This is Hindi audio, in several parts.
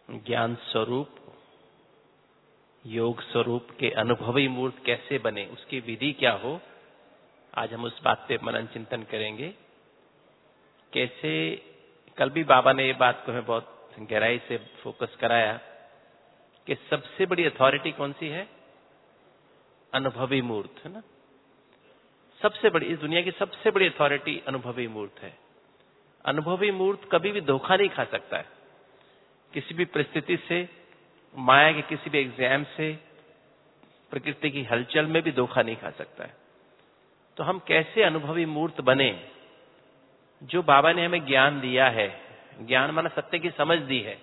ज्ञान स्वरूप, योग स्वरूप के अनुभवी मूर्त कैसे बने, उसकी विधि क्या हो, आज हम उस बात पे मनन चिंतन करेंगे। कैसे, कल भी बाबा ने ये बात को हमें बहुत गहराई से फोकस कराया कि सबसे बड़ी अथॉरिटी कौन सी है? अनुभवी मूर्त, है ना। सबसे बड़ी, इस दुनिया की सबसे बड़ी अथॉरिटी अनुभवी मूर्त है। अनुभवी मूर्त कभी भी धोखा नहीं खा सकता है, किसी भी परिस्थिति से, माया के किसी भी एग्जाम से, प्रकृति की हलचल में भी धोखा नहीं खा सकता है। तो हम कैसे अनुभवी मूर्त बने? जो बाबा ने हमें ज्ञान दिया है, ज्ञान माना सत्य की समझ दी है।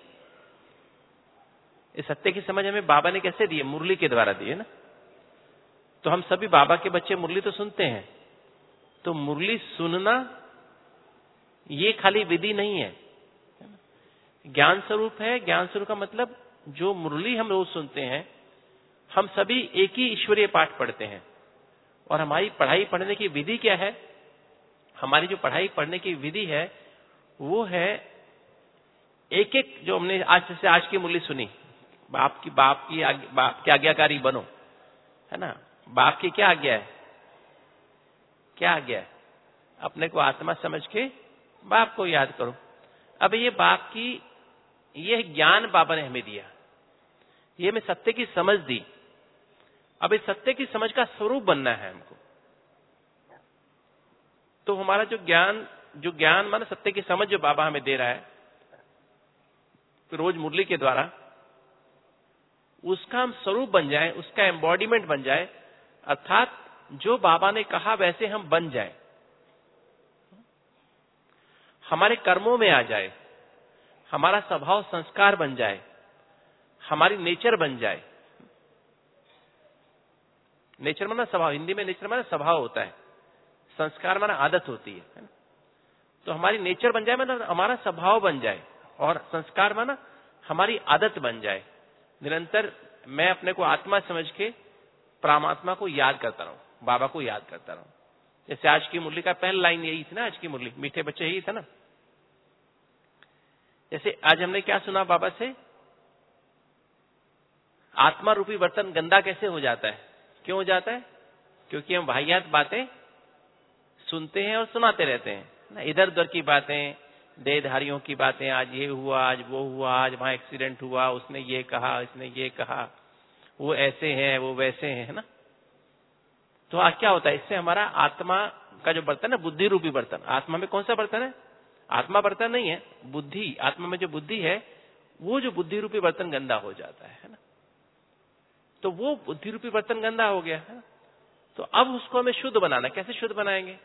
इस सत्य की समझ हमें बाबा ने कैसे दी है? मुरली के द्वारा दी है ना। तो हम सभी बाबा के बच्चे मुरली तो सुनते हैं, तो मुरली सुनना ये खाली विधि नहीं है, ज्ञान स्वरूप है। ज्ञान स्वरूप का मतलब जो मुरली हम रोज सुनते हैं, हम सभी एक ही ईश्वरीय पाठ पढ़ते हैं। और हमारी पढ़ाई पढ़ने की विधि क्या है? हमारी जो पढ़ाई पढ़ने की विधि है वो है एक एक, जो हमने आज की मुरली सुनी, बाप की आज्ञाकारी बनो, है ना। बाप की क्या आज्ञा है? क्या आज्ञा है? अपने को आत्मा समझ के बाप को याद करो। अब ये बाप की, ये ज्ञान बाबा ने हमें दिया, ये हमें सत्य की समझ दी। अब इस सत्य की समझ का स्वरूप बनना है हमको। तो हमारा जो ज्ञान माना सत्य की समझ जो बाबा हमें दे रहा है रोज मुरली के द्वारा, उसका हम स्वरूप बन जाए, उसका एम्बॉडीमेंट बन जाए, अर्थात जो बाबा ने कहा वैसे हम बन जाए, हमारे कर्मों में आ जाए, हमारा स्वभाव संस्कार बन जाए, हमारी नेचर बन जाए। नेचर माना स्वभाव, हिंदी में नेचर माना स्वभाव होता है, संस्कार माना आदत होती है। तो हमारी नेचर बन जाए माना हमारा स्वभाव बन जाए, और संस्कार माना हमारी आदत बन जाए। निरंतर मैं अपने को आत्मा समझ के परमात्मा को याद करता रहूं, बाबा को याद करता रहूं। जैसे आज की मुरली का पहला लाइन यही थी ना, आज की मुरली मीठे बच्चे यही था ना। जैसे आज हमने क्या सुना बाबा से? आत्मा रूपी बर्तन गंदा कैसे हो जाता है? क्यों हो जाता है? क्योंकि हम वाहियात बातें सुनते हैं और सुनाते रहते हैं ना, इधर उधर की बातें, देहधारियों की बातें, आज ये हुआ, आज वो हुआ, आज वहां एक्सीडेंट हुआ, उसने ये कहा, इसने ये कहा, वो ऐसे हैं, वो वैसे हैं, है ना। तो आज क्या होता है? इससे हमारा आत्मा का जो बर्तन है, बुद्धि रूपी बर्तन, आत्मा में कौन सा बर्तन है? आत्मा बर्तन नहीं है, बुद्धि। आत्मा में जो बुद्धि है, वो जो बुद्धि रूपी बर्तन गंदा हो जाता है ना। तो वो बुद्धि रूपी बर्तन गंदा हो गया है ना। तो अब उसको हमें शुद्ध बनाना, कैसे शुद्ध बनाएंगे?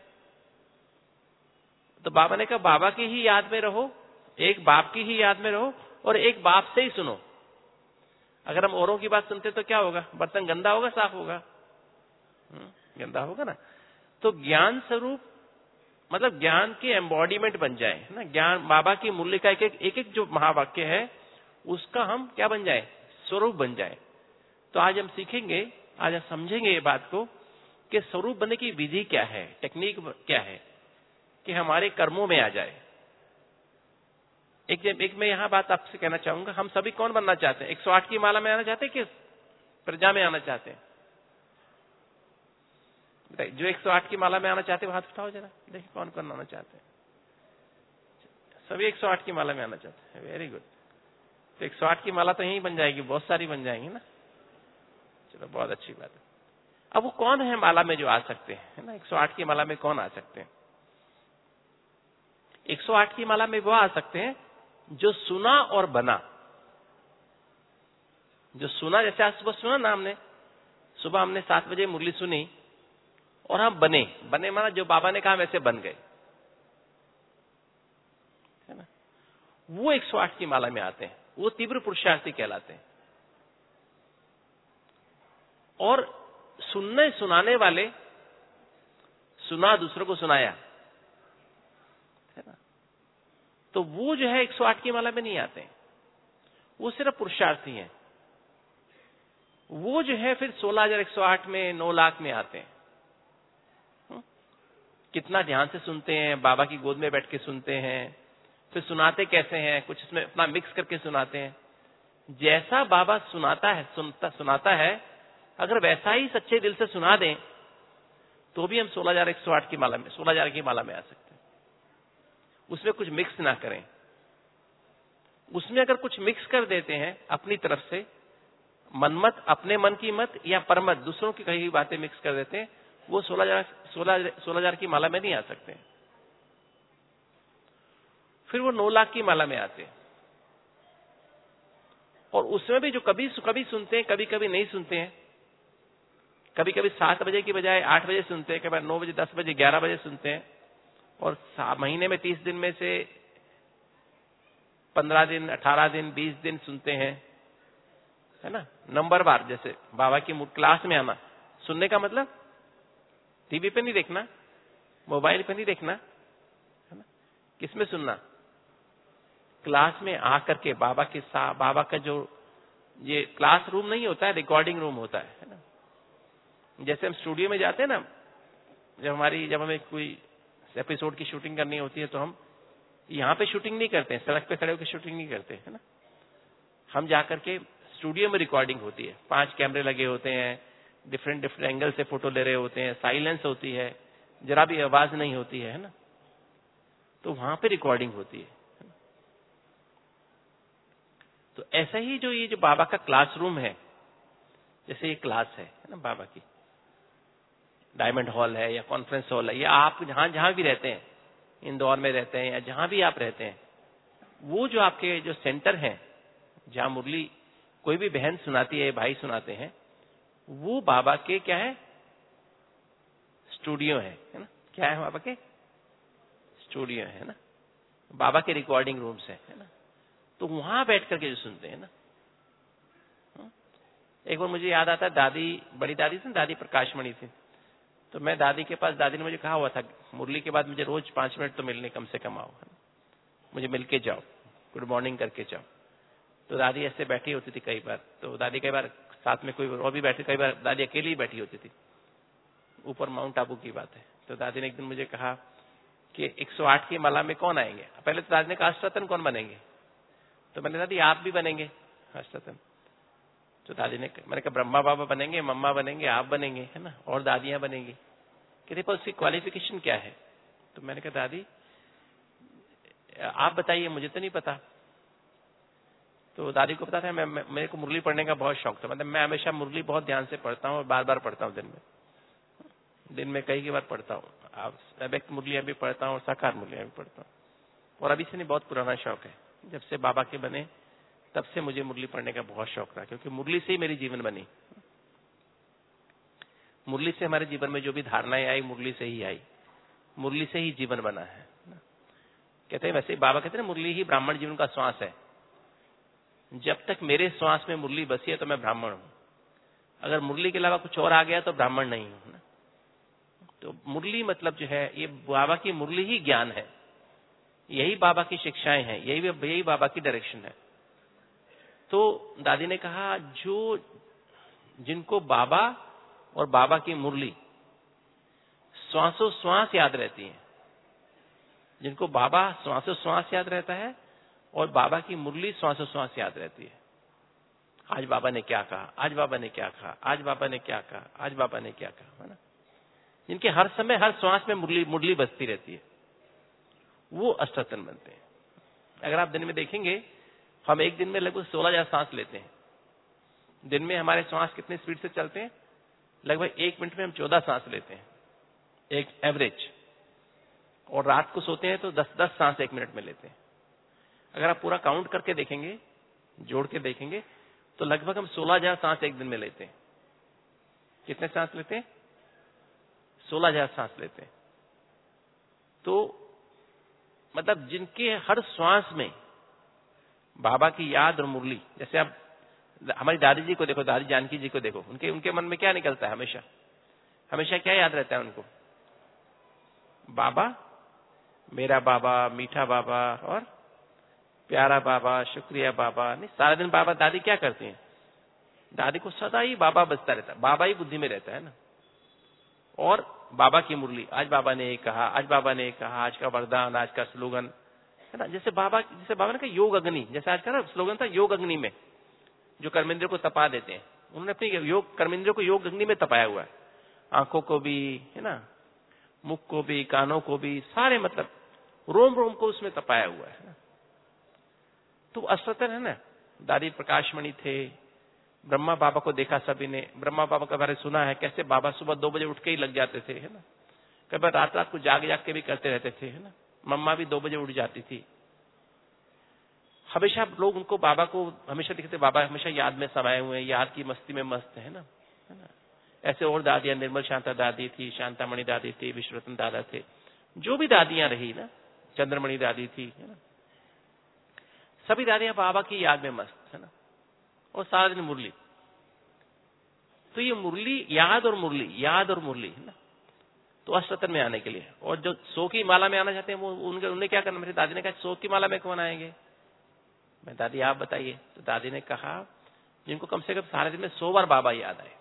तो बाबा ने कहा बाबा की ही याद में रहो, एक बाप की ही याद में रहो, और एक बाप से ही सुनो। अगर हम औरों की बात सुनते तो क्या होगा? बर्तन गंदा होगा, साफ होगा? गंदा होगा ना। तो ज्ञान स्वरूप मतलब ज्ञान के एम्बॉडीमेंट बन जाए ना। ज्ञान बाबा की मूल्य का एक एक जो महावाक्य है, उसका हम क्या बन जाए? स्वरूप बन जाए। तो आज हम सीखेंगे, आज हम समझेंगे ये बात को कि स्वरूप बनने की विधि क्या है, टेक्निक क्या है, कि हमारे कर्मों में आ जाए। एक मैं यहां बात आपसे कहना चाहूंगा, हम सभी कौन बनना चाहते हैं? 108 की माला में आना चाहते हैं कि प्रजा में आना चाहते हैं? जो 108 की माला में आना चाहते हैं हाथ उठाओ जरा, देखिए कौन कौन आना चाहते हैं। सभी 108 की माला में आना चाहते हैं, वेरी गुड। तो 108 की माला तो यही बन जाएगी, बहुत सारी बन जाएंगी ना। चलो बहुत अच्छी बात है। अब वो कौन है माला में जो आ सकते हैं, है ना? 108 की माला में कौन आ सकते हैं? 108 की माला में वो आ सकते हैं जो सुना और बना। जो सुना, जैसे आज सुबह सुना ना हमने, सुबह हमने 7 बजे मुरली सुनी और हम बने माना जो बाबा ने कहा वैसे बन गए, है ना। वो 108 की माला में आते हैं, वो तीव्र पुरुषार्थी कहलाते हैं। और सुनाने वाले, सुना दूसरों को सुनाया, है ना। तो वो जो है 108 की माला में नहीं आते हैं, वो सिर्फ पुरुषार्थी हैं। वो जो है फिर 16,108 में, 9 लाख में आते हैं। कितना ध्यान से सुनते हैं, बाबा की गोद में बैठ के सुनते हैं, फिर सुनाते कैसे हैं, कुछ इसमें अपना मिक्स करके सुनाते हैं। जैसा बाबा सुनाता है, अगर वैसा ही सच्चे दिल से सुना दें तो भी हम 16,108 की माला में 16,000 की माला में आ सकते हैं। उसमें कुछ मिक्स ना करें। उसमें अगर कुछ मिक्स कर देते हैं अपनी तरफ से, मनमत, अपने मन की मत या परमत, दूसरों की कही हुई बातें मिक्स कर देते हैं, वो 16,000 की माला में नहीं आ सकते। फिर वो 9 लाख की माला में आते हैं। और उसमें भी जो कभी सुनते हैं, कभी कभी नहीं सुनते हैं, कभी कभी 7 बजे की बजाय 8 बजे सुनते हैं, कभी 9 बजे, 10 बजे, 11 बजे सुनते हैं, और महीने में 30 दिन में से 15 दिन, 18 दिन, 20 दिन सुनते हैं, है ना, नंबर बार। जैसे बाबा की क्लास में आना, सुनने का मतलब टीवी पे नहीं देखना, मोबाइल पे नहीं देखना, है ना, किसमें सुनना? क्लास में आकर के बाबा के साथ। बाबा का जो ये क्लास रूम नहीं होता है, रिकॉर्डिंग रूम होता है ना। जैसे हम स्टूडियो में जाते हैं ना, जब हमें कोई एपिसोड की शूटिंग करनी होती है तो हम यहाँ पे शूटिंग नहीं करते हैं, सड़क पे खड़े होकर शूटिंग नहीं करते, है ना। हम जाकर के स्टूडियो में रिकॉर्डिंग होती है, 5 कैमरे लगे होते हैं, डिफरेंट एंगल से फोटो ले रहे होते हैं, साइलेंस होती है, जरा भी आवाज नहीं होती है ना, तो वहां पे रिकॉर्डिंग होती है। तो ऐसा ही ये जो बाबा का क्लासरूम है, जैसे ये क्लास है ना बाबा की, डायमंड हॉल है या कॉन्फ्रेंस हॉल है, या आप जहां भी रहते हैं, इंदौर में रहते हैं या जहां भी आप रहते हैं, वो जो आपके जो सेंटर है, जहां मुरली कोई भी बहन सुनाती है, भाई सुनाते हैं, वो बाबा के क्या है? स्टूडियो है ना। क्या है? बाबा के स्टूडियो है ना, बाबा के रिकॉर्डिंग रूम्स है ना। तो वहां बैठ करके जो सुनते हैं ना, एक बार मुझे याद आता है, दादी, बड़ी दादी थी, दादी प्रकाशमणि थी, तो मैं दादी के पास, दादी ने मुझे कहा हुआ था, मुरली के बाद मुझे रोज 5 मिनट तो मिलने कम से कम आओ, मुझे मिलके जाओ, गुड मॉर्निंग करके जाओ। तो दादी ऐसे बैठी होती थी कई बार, तो दादी कई बार साथ में कोई और भी बैठी, कई बार दादी अकेली ही बैठी होती थी। ऊपर माउंट आबू की बात है। तो दादी ने एक दिन मुझे कहा कि 108 की माला में कौन आएंगे? पहले तो दादी ने कहा अष्टरतन कौन बनेंगे? तो मैंने दादी आप भी बनेंगे अष्टरतन। तो दादी ने, मैंने कहा ब्रह्मा बाबा बनेंगे, मम्मा बनेंगे, आप बनेंगे, है ना, और दादियां बनेंगी। कहते पर उसकी क्वालिफिकेशन क्या है? तो मैंने कहा दादी आप बताइए, मुझे तो नहीं पता। तो दादी को पता था मेरे को मुरली पढ़ने का बहुत शौक था, मतलब मैं हमेशा मुरली बहुत ध्यान से पढ़ता हूँ और बार बार पढ़ता हूँ, दिन में कई बार पढ़ता हूँ। व्यक्त मुरलियां भी पढ़ता हूँ और साकार मुरलियां भी पढ़ता हूँ, और अभी से नहीं, बहुत पुराना शौक है। जब से बाबा के बने तब से मुझे मुरली पढ़ने का बहुत शौक रहा, क्योंकि मुरली से ही मेरी जीवन बनी। मुरली से हमारे जीवन में जो भी धारणाएं आई, मुरली से ही आई, मुरली से ही जीवन बना है। कहते हैं, वैसे बाबा कहते हैं मुरली ही ब्राह्मण जीवन का श्वास है। जब तक मेरे श्वास में मुरली बसी है तो मैं ब्राह्मण हूं। अगर मुरली के अलावा कुछ और आ गया तो ब्राह्मण नहीं हूं ना। तो मुरली मतलब जो है, ये बाबा की मुरली ही ज्ञान है, यही बाबा की शिक्षाएं हैं, यही बाबा की डायरेक्शन है। तो दादी ने कहा, जिनको बाबा और बाबा की मुरली श्वासों श्वास याद रहती है, जिनको बाबा श्वासों श्वास याद रहता है और बाबा की मुरली श्वासों श्वास याद रहती है। आज बाबा ने क्या कहा, आज बाबा ने क्या कहा, आज बाबा ने क्या कहा, आज बाबा ने क्या कहा, है ना। जिनके हर समय हर श्वास में मुरली बजती रहती है, वो अष्टरतन बनते हैं। अगर आप दिन में देखेंगे, हम एक दिन में लगभग 16,000 सांस लेते हैं। दिन में हमारे श्वास कितने स्पीड से चलते हैं? लगभग 1 मिनट में हम 14 सांस लेते हैं, एक एवरेज। और रात को सोते हैं तो 10-10 सांस 1 मिनट में लेते हैं। अगर आप पूरा काउंट करके देखेंगे, जोड़ के देखेंगे, तो लगभग हम 16,000 सांस एक दिन में लेते हैं। कितने सांस लेते हैं? 16,000 सांस लेते हैं। तो मतलब जिनके हर श्वास में बाबा की याद और मुरली, जैसे आप हमारी दादी जी को देखो, दादी जानकी जी को देखो, उनके मन में क्या निकलता है? हमेशा क्या याद रहता है उनको? बाबा, मेरा बाबा, मीठा बाबा और प्यारा बाबा, शुक्रिया बाबा। नहीं, सारा दिन बाबा, दादी क्या करती हैं? दादी को सदा ही बाबा बजता रहता है, बाबा ही बुद्धि में रहता है ना। और बाबा की मुरली, आज बाबा ने ये कहा, आज बाबा ने ये कहा, आज का वरदान, आज का स्लोगन, है ना। जैसे बाबा ने कहा योग अग्नि, जैसे आज का ना स्लोगन था योग अग्नि में, जो कर्मेंद्रियों को तपा देते हैं। उन्होंने अपनी योग कर्मेंद्रियों को योग अग्नि में तपाया हुआ है, आंखों को भी, है ना, मुख को भी, कानों को भी, सारे मतलब रोम रोम को उसमें तपाया हुआ है। तो अश्वतन है ना। दादी प्रकाशमणि थे, ब्रह्मा बाबा को देखा सभी ने, ब्रह्मा बाबा के बारे में सुना है कैसे बाबा सुबह 2 बजे उठ के ही लग जाते थे, है ना, कई बार रात रात को जाग जाग के भी करते रहते थे, है ना, मम्मा भी 2 बजे उठ जाती थी। हमेशा लोग उनको बाबा को हमेशा दिखते, बाबा हमेशा याद में समाये हुए हैं, याद की मस्ती में मस्त है ना। ऐसे और दादियां, निर्मल शांता दादी थी, शांतामणि दादी थी, विश्वरत्न दादा थे, जो भी दादियां रही ना, चंद्रमणि दादी थी, है ना, सभी दादियां बाबा की याद में मस्त, है ना, और सारा दिन मुरली। तो ये मुरली, याद और मुरली, याद और मुरली, है ना। तो अष्टोत्तर में आने के लिए, और जो 100 की माला में आना चाहते हैं वो उन्हें क्या करना। मेरी दादी ने कहा 100 की माला में कौन आएंगे। मैं, दादी आप बताइए। तो दादी ने कहा जिनको कम से कम सारे दिन में 100 बार बाबा याद आए,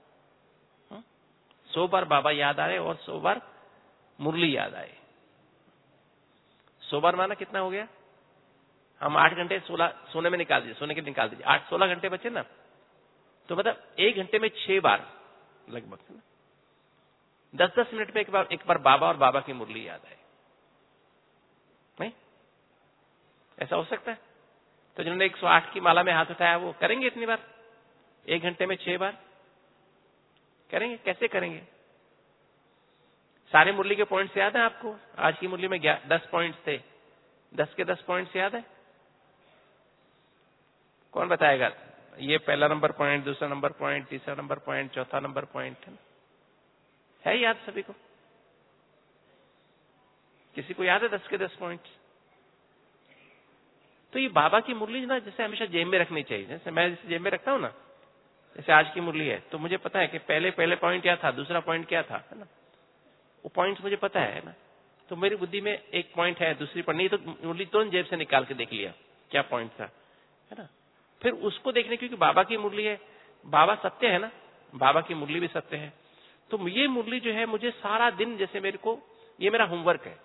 100 बार बाबा याद आए और 100 बार मुरली याद आए। 100 बार माना कितना हो गया। हम 8 घंटे 16 सोने में निकाल दीजिए, सोने के निकाल दीजिए, 8 16 घंटे बचे ना, तो मतलब 1 घंटे में 6 बार लगभग, है ना। 10-10 मिनट में एक बार बाबा और बाबा की मुरली याद आए। नहीं ऐसा हो सकता है। तो जिन्होंने 108 की माला में हाथ उठाया वो करेंगे इतनी बार, 1 घंटे में 6 बार करेंगे। कैसे करेंगे। सारे मुरली के पॉइंट्स याद है आपको। आज की मुरली में 10 पॉइंट्स थे, 10 के 10 पॉइंट्स याद है। कौन बताएगा। ये पहला नंबर पॉइंट, दूसरा नंबर पॉइंट, तीसरा नंबर पॉइंट, चौथा नंबर पॉइंट, है याद सभी को। किसी को याद है 10 के 10 पॉइंट्स। तो ये बाबा की मुरली ना जैसे हमेशा जेब में रखनी चाहिए। जैसे मैं जैसे जेब में रखता हूं ना, जैसे आज की मुरली है तो मुझे पता है कि पहले पॉइंट क्या था, दूसरा पॉइंट क्या था, है ना। वो पॉइंट्स मुझे पता है ना। तो मेरी बुद्धि में एक पॉइंट है, दूसरी पर नहीं, तो मुरली तुरंत जेब से निकाल के देख लिया क्या पॉइंट था, है ना। फिर उसको देखने, क्योंकि बाबा की मुरली है, बाबा सत्य है ना, बाबा की मुरली भी सत्य है। तो ये मुरली जो है मुझे सारा दिन, जैसे मेरे को ये मेरा होमवर्क है।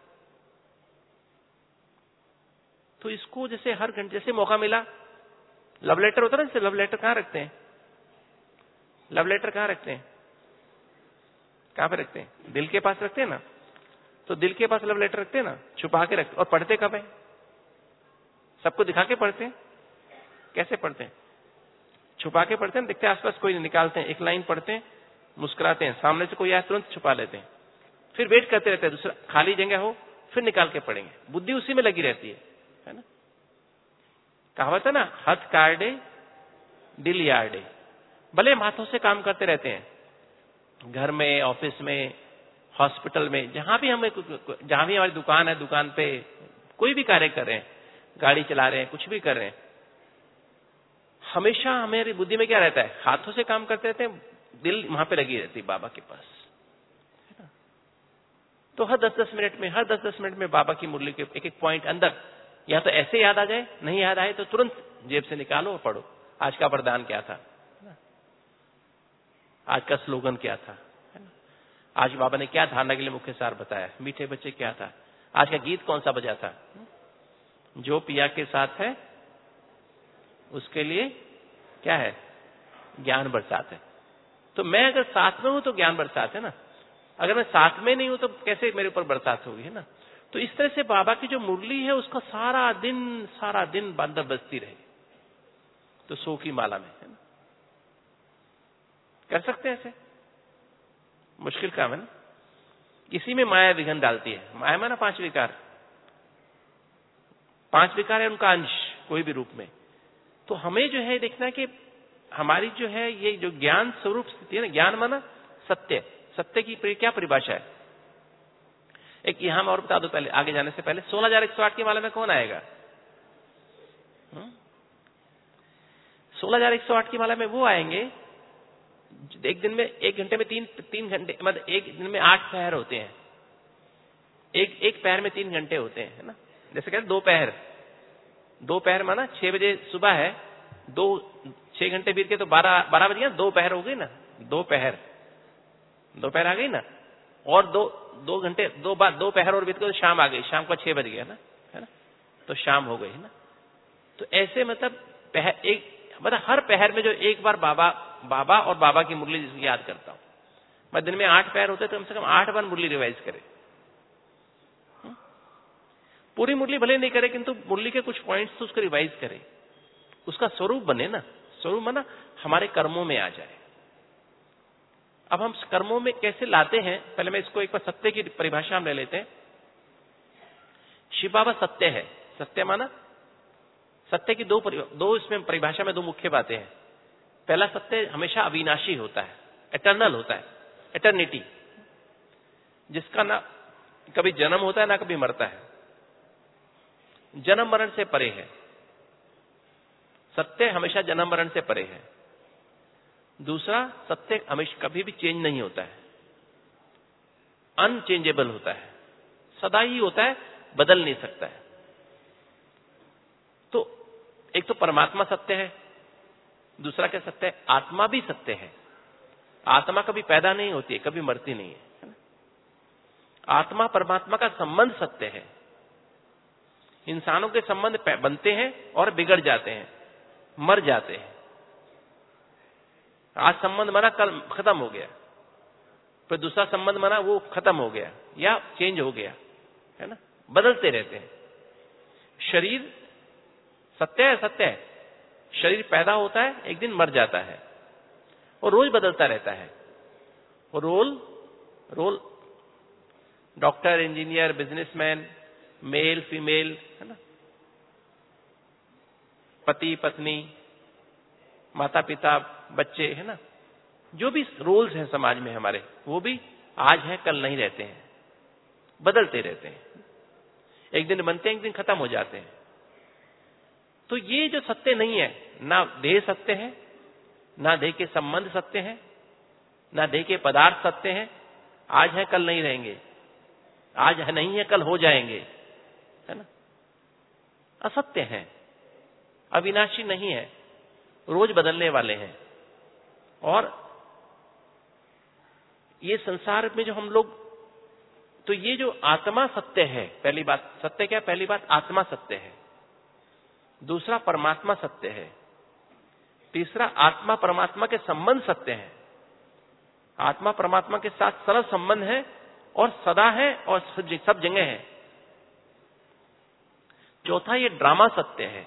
तो इसको जैसे हर घंटे जैसे मौका मिला, लव लेटर होता है ना, जैसे लव लेटर कहां रखते हैं, लव लेटर कहां रखते हैं, कहां पे रखते हैं, दिल के पास रखते हैं ना। तो दिल के पास लव लेटर रखते हैं ना, छुपा के रखते। और पढ़ते कब है, सबको दिखा के पढ़ते हैं। कैसे पढ़ते हैं, छुपा के पढ़ते हैं, देखते हैं आसपास कोई नहीं, निकालते हैं, एक लाइन पढ़ते हैं, मुस्कुराते हैं, सामने से कोई आए तुरंत छुपा लेते हैं, फिर वेट करते रहते हैं दूसरा खाली जगह हो, फिर निकाल के पढ़ेंगे। बुद्धि उसी में लगी रहती है ना। कहावत है ना, हाथ काटे दिल यार्डे। भले हम हाथों से काम करते रहते हैं, घर में, ऑफिस में, हॉस्पिटल में, जहां भी हमारी दुकान है, दुकान पे कोई भी कार्य कर रहे हैं, गाड़ी चला रहे हैं, कुछ भी कर रहे हैं, हमेशा हमारी बुद्धि में क्या रहता है, हाथों से काम करते रहते हैं, दिल वहां पे लगी रहती है बाबा के पास, है ना। तो हर 10-10 मिनट में, हर 10-10 मिनट में बाबा की मुरली के एक पॉइंट अंदर, या तो ऐसे याद आ जाए, नहीं याद आए तो तुरंत जेब से निकालो और पढ़ो। आज का वरदान क्या था, आज का स्लोगन क्या था, आज बाबा ने क्या धारणा के लिए मुख्य सार बताया, मीठे बच्चे क्या था, आज का गीत कौन सा बजा था, जो पिया के साथ है उसके लिए क्या है, ज्ञान बरसात है। तो मैं अगर साथ में हूं तो ज्ञान बरसात है ना, अगर मैं साथ में नहीं हूं तो कैसे मेरे ऊपर बरसात होगी, है ना। तो इस तरह से बाबा की जो मुरली है उसका सारा दिन बंदर बजती रहे, तो 100 की माला में, है ना। कर सकते हैं ऐसे, मुश्किल काम है ना। इसी में माया विघन डालती है। माया माना 5 विकार, 5 विकार है उनका अंश कोई भी रूप में। तो हमें जो है देखना कि हमारी जो है ये जो ज्ञान स्वरूप स्थिति है ना, ज्ञान माना सत्य, सत्य की क्या परिभाषा है। एक यहां और बता दो, पहले आगे जाने से पहले 16,108 की माला में कौन आएगा। 16,108 की माला में वो आएंगे एक दिन में, 1 घंटे में 3 घंटे, मतलब एक दिन में 8 पहर होते हैं, एक पहर में 3 घंटे होते हैं, है ना। जैसे कहते 2 पहर, 2 पहर माना 6 बजे सुबह है, 6 घंटे बीत के तो 12 बज गया, 2 पहर हो गई ना, 2 पहर आ गई ना। और 2 घंटे 2 पहर और बीत के तो शाम आ गई, शाम का 6 बज गया ना, है ना, तो शाम हो गई, है ना। तो ऐसे मतलब एक मतलब हर पहर में जो एक बार बाबा बाबा और बाबा की मुरली याद करता हूं। मैं दिन में 8 पहर होते तो कम से कम 8 बार मुरली रिवाइज करे। पूरी मुरली भले नहीं करे किंतु मुरली के कुछ पॉइंट्स तो उसको रिवाइज करे, उसका स्वरूप बने ना। स्वरूप बना हमारे कर्मों में आ जाए। अब हम कर्मों में कैसे लाते हैं, पहले मैं इसको एक बार सत्य की परिभाषा हम ले लेते हैं। शिव बाबा सत्य है। सत्य माना सत्य की दो इसमें परिभाषा में दो मुख्य बातें हैं। पहला, सत्य हमेशा अविनाशी होता है, एटर्नल होता है, एटर्निटी, जिसका ना कभी जन्म होता है ना कभी मरता है, जन्म मरण से परे है। सत्य हमेशा जन्म मरण से परे है। दूसरा, सत्य हमेशा कभी भी चेंज नहीं होता है, अनचेंजेबल होता है, सदा ही होता है, बदल नहीं सकता है। तो एक तो परमात्मा सत्य है, दूसरा क्या सत्य है, आत्मा भी सत्य है। आत्मा कभी पैदा नहीं होती है, कभी मरती नहीं है। आत्मा परमात्मा का संबंध सत्य है। इंसानों के संबंध बनते हैं और बिगड़ जाते हैं, मर जाते हैं। आज संबंध बना, कल खत्म हो गया, फिर दूसरा संबंध बना, वो खत्म हो गया या चेंज हो गया, है ना, बदलते रहते हैं। शरीर सत्य है, सत्य है। शरीर पैदा होता है, एक दिन मर जाता है और रोज बदलता रहता है। और role doctor, engineer, businessman, male, female, है ना, पति, पत्नी, माता पिता, बच्चे, है ना, जो भी रोल्स हैं समाज में हमारे, वो भी आज हैं कल नहीं रहते हैं, बदलते रहते हैं। एक दिन बनते हैं, एक दिन खत्म हो जाते हैं। तो ये जो सत्य नहीं है, ना देह सत्य है, ना देह के संबंध सत्य है, ना देह के पदार्थ सत्य है। आज है कल नहीं रहेंगे, आज है नहीं है कल हो जाएंगे, है ना, असत्य है, अविनाशी नहीं है, रोज बदलने वाले हैं। और ये संसार में जो हम लोग, तो ये जो आत्मा सत्य है, पहली बात सत्य क्या, पहली बात आत्मा सत्य है, दूसरा परमात्मा सत्य है, तीसरा आत्मा परमात्मा के संबंध सत्य है। आत्मा परमात्मा के साथ सरल संबंध है और सदा है और सब जगह है। चौथा, ये ड्रामा सत्य है,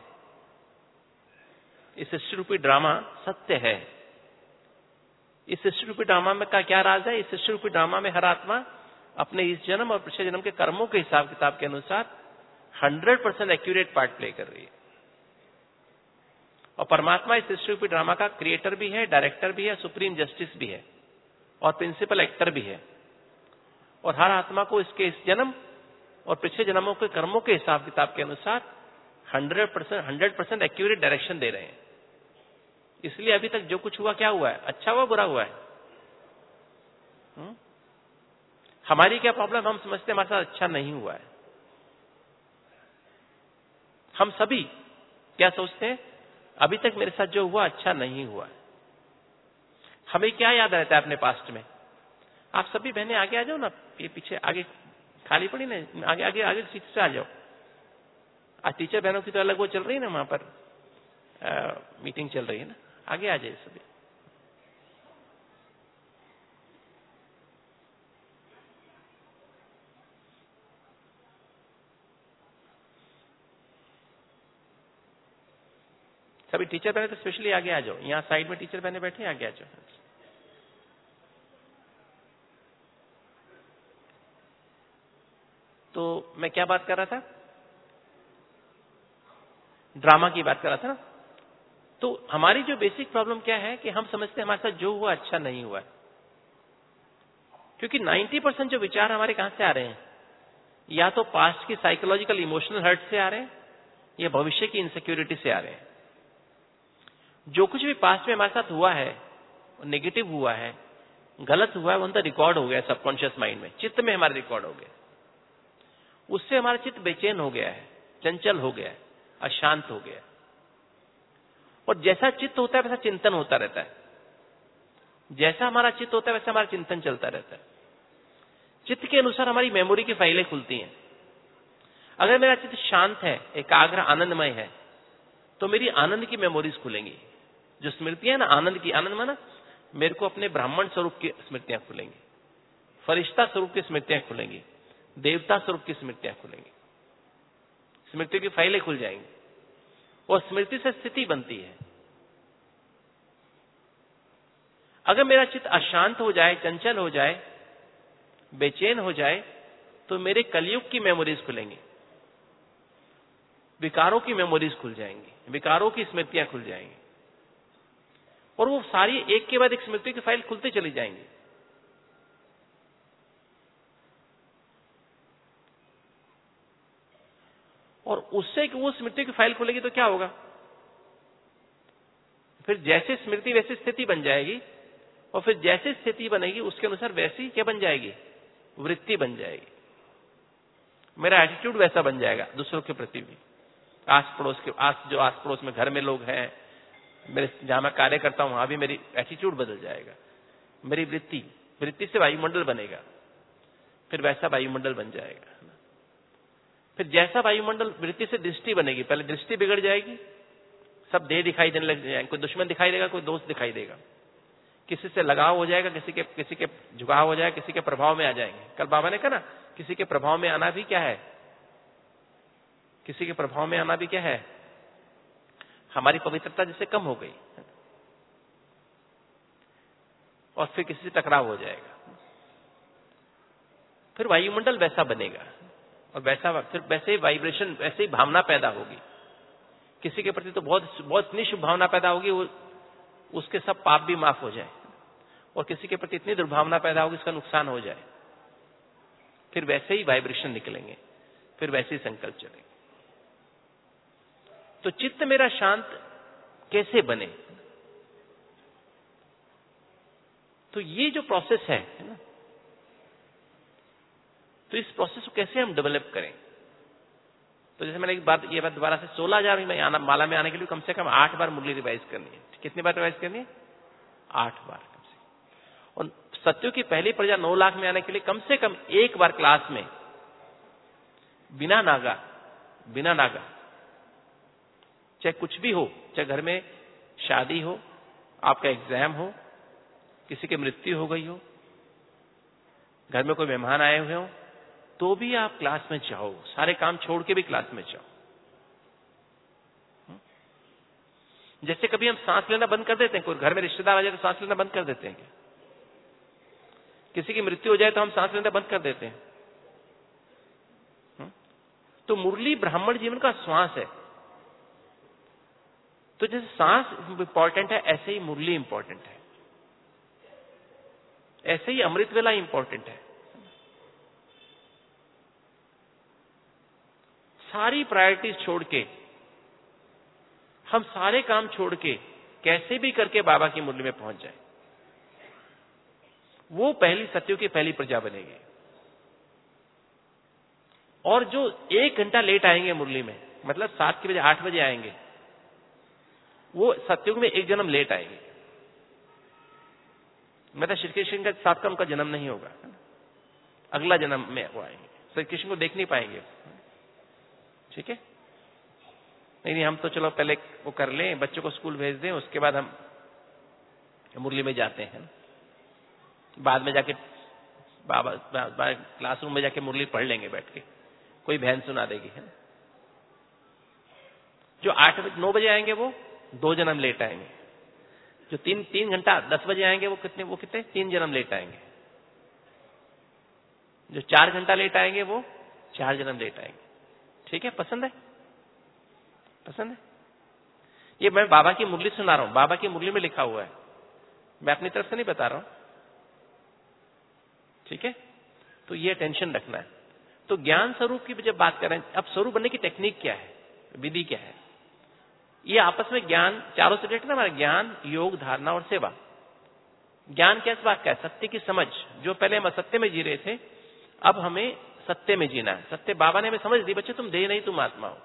इस सृष्टि रूपी ड्रामा सत्य है। इस सृष्टि रूपी ड्रामा में का क्या राज है, इस सृष्टि रूपी ड्रामा में हर आत्मा अपने इस जन्म और पिछले जन्म के कर्मों के हिसाब किताब के अनुसार 100% एक्यूरेट पार्ट प्ले कर रही है। और परमात्मा इस सृष्टि रूपी ड्रामा का क्रिएटर भी है, डायरेक्टर भी है, सुप्रीम जस्टिस भी है और प्रिंसिपल एक्टर भी है। और हर आत्मा को इसके इस जन्म और पिछले जन्मों के कर्मों के हिसाब किताब के अनुसार 100% एक्यूरेट डायरेक्शन दे रहे हैं। इसलिए अभी तक जो कुछ हुआ, क्या हुआ है, अच्छा हुआ बुरा हुआ है। हमारी क्या प्रॉब्लम, हम समझते हैं हमारे साथ अच्छा नहीं हुआ है। हम सभी क्या सोचते हैं, अभी तक मेरे साथ जो हुआ अच्छा नहीं हुआ है। हमें क्या याद रहता है अपने पास्ट में। आप सभी बहनें आगे आ जाओ ना, ये पीछे आगे खाली पड़ी ना, आगे आगे आगे सीट से आ जाओ। आज टीचर बहनों की तो अलग वो चल रही है ना, वहां पर मीटिंग चल रही है ना, आगे आ जाए सभी। सभी टीचर बहने तो स्पेशली आगे आ जाओ, यहाँ साइड में टीचर बहने बैठे, आगे आ जाओ। तो मैं क्या बात कर रहा था, ड्रामा की बात कर रहा था ना। तो हमारी जो बेसिक प्रॉब्लम क्या है कि हम समझते हैं हमारे साथ जो हुआ अच्छा नहीं हुआ है, क्योंकि 90% जो विचार हमारे कहां से आ रहे हैं, या तो पास्ट की साइकोलॉजिकल इमोशनल हर्ट से आ रहे हैं या भविष्य की इनसिक्योरिटी से आ रहे हैं। जो कुछ भी पास्ट में हमारे साथ हुआ है, नेगेटिव हुआ है, गलत हुआ है, वो अंदर रिकॉर्ड हो गया सबकॉन्शियस माइंड में, चित्त में हमारे रिकॉर्ड हो गया। उससे हमारा चित्त बेचैन हो गया है, चंचल हो गया है, अशांत हो गया। और जैसा चित्त होता है वैसा चिंतन होता रहता है। जैसा हमारा चित्त होता है वैसा हमारा चिंतन चलता रहता है। चित्त के अनुसार हमारी मेमोरी की फाइलें खुलती हैं। अगर मेरा चित्त शांत है, एकाग्र, आनंदमय है, तो मेरी आनंद की मेमोरीज खुलेंगी, जो स्मृतियां ना आनंद की, आनंद माना मेरे को अपने ब्राह्मण स्वरूप की स्मृतियां खुलेंगी, फरिश्ता स्वरूप की स्मृतियां खुलेंगी, देवता स्वरूप की स्मृतियां खुलेंगी, स्मृतियों की फाइलें खुल जाएंगी और स्मृति से स्थिति बनती है। अगर मेरा चित्त अशांत हो जाए, चंचल हो जाए, बेचैन हो जाए, तो मेरे कलयुग की मेमोरीज खुलेंगी, विकारों की मेमोरीज खुल जाएंगी, विकारों की स्मृतियां खुल जाएंगी और वो सारी एक के बाद एक स्मृति की फाइल खुलते चली जाएंगी। और उससे कि वो स्मृति की फाइल खुलेगी तो क्या होगा, फिर जैसे स्मृति वैसी स्थिति बन जाएगी और फिर जैसी स्थिति बनेगी उसके अनुसार वैसी क्या बन जाएगी, वृत्ति बन जाएगी। मेरा एटीट्यूड वैसा बन जाएगा दूसरों के प्रति भी, आस पड़ोस में घर में लोग हैं, मेरे जहां मैं कार्य करता हूं वहां भी मेरी एटीट्यूड बदल जाएगा, मेरी वृत्ति से वायुमंडल बनेगा, फिर वैसा वायुमंडल बन जाएगा। फिर जैसा वायुमंडल, वृत्ति से दृष्टि बनेगी, पहले दृष्टि बिगड़ जाएगी, सब देह दिखाई देने लग जाएंगे, कोई दुश्मन दिखाई देगा, कोई दोस्त दिखाई देगा, किसी से लगाव हो जाएगा, किसी के झुकाव हो जाएगा, किसी के प्रभाव में आ जाएंगे। कल बाबा ने कहा ना, किसी के प्रभाव में आना भी क्या है, किसी के प्रभाव में आना भी क्या है, हमारी पवित्रता जिससे कम हो गई और फिर किसी से टकराव हो जाएगा, फिर वायुमंडल वैसा बनेगा और फिर वैसे ही वाइब्रेशन, वैसे ही भावना पैदा होगी। किसी के प्रति तो बहुत इतनी शुभ भावना पैदा होगी उसके सब पाप भी माफ हो जाए, और किसी के प्रति इतनी दुर्भावना पैदा होगी उसका नुकसान हो जाए, फिर वैसे ही वाइब्रेशन निकलेंगे, फिर वैसे ही संकल्प चलेंगे। तो चित्त मेरा शांत कैसे बने, तो ये जो प्रोसेस है ना, तो इस प्रोसेस को कैसे हम डेवलप करें। तो जैसे मैंने ये बात दोबारा से 16,000 में माला में आने के लिए कम से कम 8 बार मुरली रिवाइज करनी है। कितनी बार रिवाइज करनी है? 8 बार कम से कम। और सत्यों की पहली प्रजा 9 लाख में आने के लिए कम से कम एक बार क्लास में बिना नागा चाहे कुछ भी हो, चाहे घर में शादी हो, आपका एग्जाम हो, किसी की मृत्यु हो गई हो, घर में कोई मेहमान आए हुए हो, तो भी आप क्लास में जाओ, सारे काम छोड़ के भी क्लास में जाओ। जैसे कभी हम सांस लेना बंद कर देते हैं, कोई घर में रिश्तेदार आ जाए तो सांस लेना बंद कर देते हैं, किसी की मृत्यु हो जाए तो हम सांस लेना बंद कर देते हैं। तो मुरली ब्राह्मण जीवन का श्वास है। तो जैसे सांस इंपॉर्टेंट है, ऐसे ही मुरली इंपॉर्टेंट है, ऐसे ही अमृत वेला इंपॉर्टेंट है। सारी प्रायोरिटीज छोड़ के, हम सारे काम छोड़ के कैसे भी करके बाबा की मुरली में पहुंच जाए, वो पहली सत्यों की पहली प्रजा बनेगी। और जो 1 घंटा लेट आएंगे मुरली में, मतलब 7 के बजे 8 बजे आएंगे, वो सत्युग में 1 जन्म लेट आएंगे। मतलब श्री कृष्ण के साथ का उनका जन्म नहीं होगा, अगला जन्म में वो आएंगे, श्री कृष्ण को देख नहीं पाएंगे। ठीक है? नहीं, हम तो चलो पहले वो कर लें, बच्चों को स्कूल भेज दें, उसके बाद हम मुरली में जाते हैं। बाद में जाके बाबा क्लासरूम में जाके मुरली पढ़ लेंगे बैठ के, कोई बहन सुना देगी, है। जो 9 बजे आएंगे वो 2 जन्म लेट आएंगे। जो 3 घंटा 10 बजे आएंगे वो कितने 3 जन्म लेट आएंगे। जो 4 घंटा लेट आएंगे वो 4 जन्म लेट आएंगे। ठीक है? पसंद है? ये मैं बाबा की मुरली सुना रहा हूं, बाबा की मुरली में लिखा हुआ है, मैं अपनी तरफ से नहीं बता रहा हूं। ठीक है? तो ये टेंशन रखना है। तो ज्ञान स्वरूप की जब बात करें, अब स्वरूप बनने की टेक्निक क्या है, विधि क्या है, ये आपस में ज्ञान, चारों सब्जेक्ट ना हमारे, ज्ञान, योग, धारणा और सेवा। ज्ञान किस बात का है? सत्य की समझ। जो पहले हम असत्य में जी रहे थे, अब हमें सत्य में जीना है। सत्य बाबा ने हमें समझ दी, बच्चे तुम देह नहीं, तुम आत्मा हो।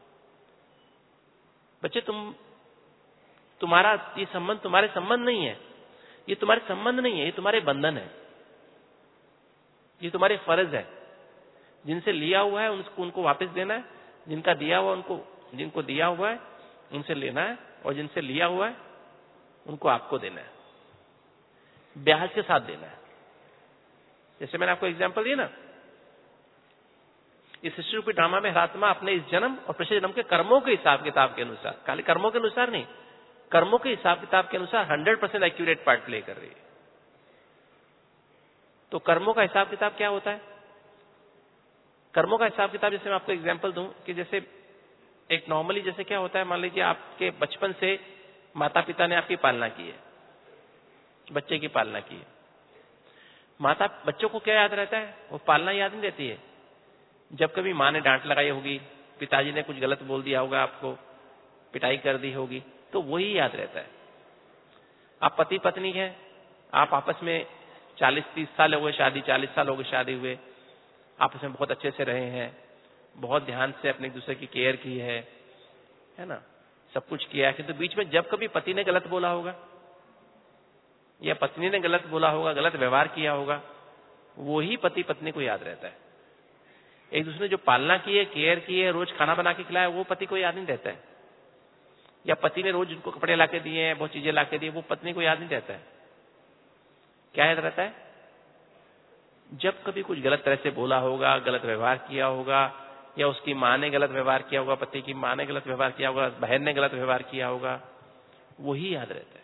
बच्चे तुम्हारा ये संबंध तुम्हारे संबंध नहीं है, ये तुम्हारे संबंध नहीं है, ये तुम्हारे बंधन है, ये तुम्हारे फर्ज है। जिनसे लिया हुआ है उनको वापस देना है, जिनको दिया हुआ है उनसे लेना है, और जिनसे लिया हुआ है उनको आपको देना है, ब्याज के साथ देना है। जैसे मैंने आपको एग्जांपल दिया ना, इस हिस्ट्री रूपी ड्रामा में हर आत्मा अपने इस जन्म और पिछले जन्म के कर्मों के हिसाब किताब के अनुसार, खाली कर्मों के अनुसार नहीं, कर्मों के हिसाब किताब के अनुसार 100% एक्यूरेट पार्ट प्ले कर रही है। तो कर्मों का हिसाब किताब क्या होता है? कर्मों का हिसाब किताब, जैसे मैं आपको एग्जांपल दूं कि जैसे एक नॉर्मली जैसे क्या होता है, मान लीजिए आपके बचपन से माता पिता ने आपकी पालना की है, बच्चे की पालना की है। माता बच्चों को क्या याद रहता है? वो पालना याद नहीं रहती है। जब कभी माँ ने डांट लगाई होगी, पिताजी ने कुछ गलत बोल दिया होगा, आपको पिटाई कर दी होगी, तो वही याद रहता है। आप पति पत्नी हैं, आप आपस में 40-30 साल हो गए शादी, 40 साल हो गए शादी हुए, आपस में बहुत अच्छे से रहे हैं, बहुत ध्यान से अपने एक दूसरे की केयर की है ना, सब कुछ किया है। किंतु बीच में जब कभी पति ने गलत बोला होगा या पत्नी ने गलत बोला होगा, गलत व्यवहार किया होगा, वही पति पत्नी को याद रहता है। एक दूसरे ने जो पालना की है, केयर की है, रोज खाना बना के खिलाया, वो पति को याद नहीं रहता है। या पति ने रोज उनको कपड़े लाके दिए हैं, बहुत चीजें लाके दी, वो पत्नी को याद नहीं रहता है। क्या याद रहता है? जब कभी कुछ गलत तरह से बोला होगा, गलत व्यवहार किया होगा, या उसकी माँ ने गलत व्यवहार किया होगा, पति की माँ ने गलत व्यवहार किया होगा, बहन ने गलत व्यवहार किया होगा, वही याद रहता है।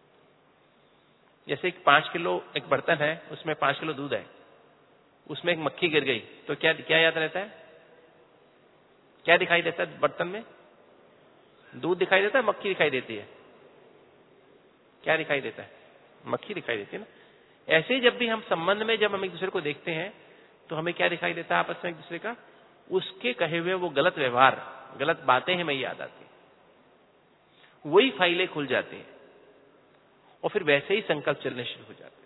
जैसे 5 किलो एक बर्तन है, उसमें 5 किलो दूध है, उसमें एक मक्खी गिर गई, तो क्या क्या याद रहता है? क्या दिखाई देता है बर्तन में? दूध दिखाई देता है, मक्खी दिखाई देती है? क्या दिखाई देता है? मक्खी दिखाई देती है ना। ऐसे ही जब भी हम संबंध में, जब हम एक दूसरे को देखते हैं, तो हमें क्या दिखाई देता है आपस में एक दूसरे का? उसके कहे हुए वो गलत व्यवहार, गलत बातें हमें याद आती, वही फाइलें खुल जाती हैं और फिर वैसे ही संकल्प चलने शुरू हो जाते हैं।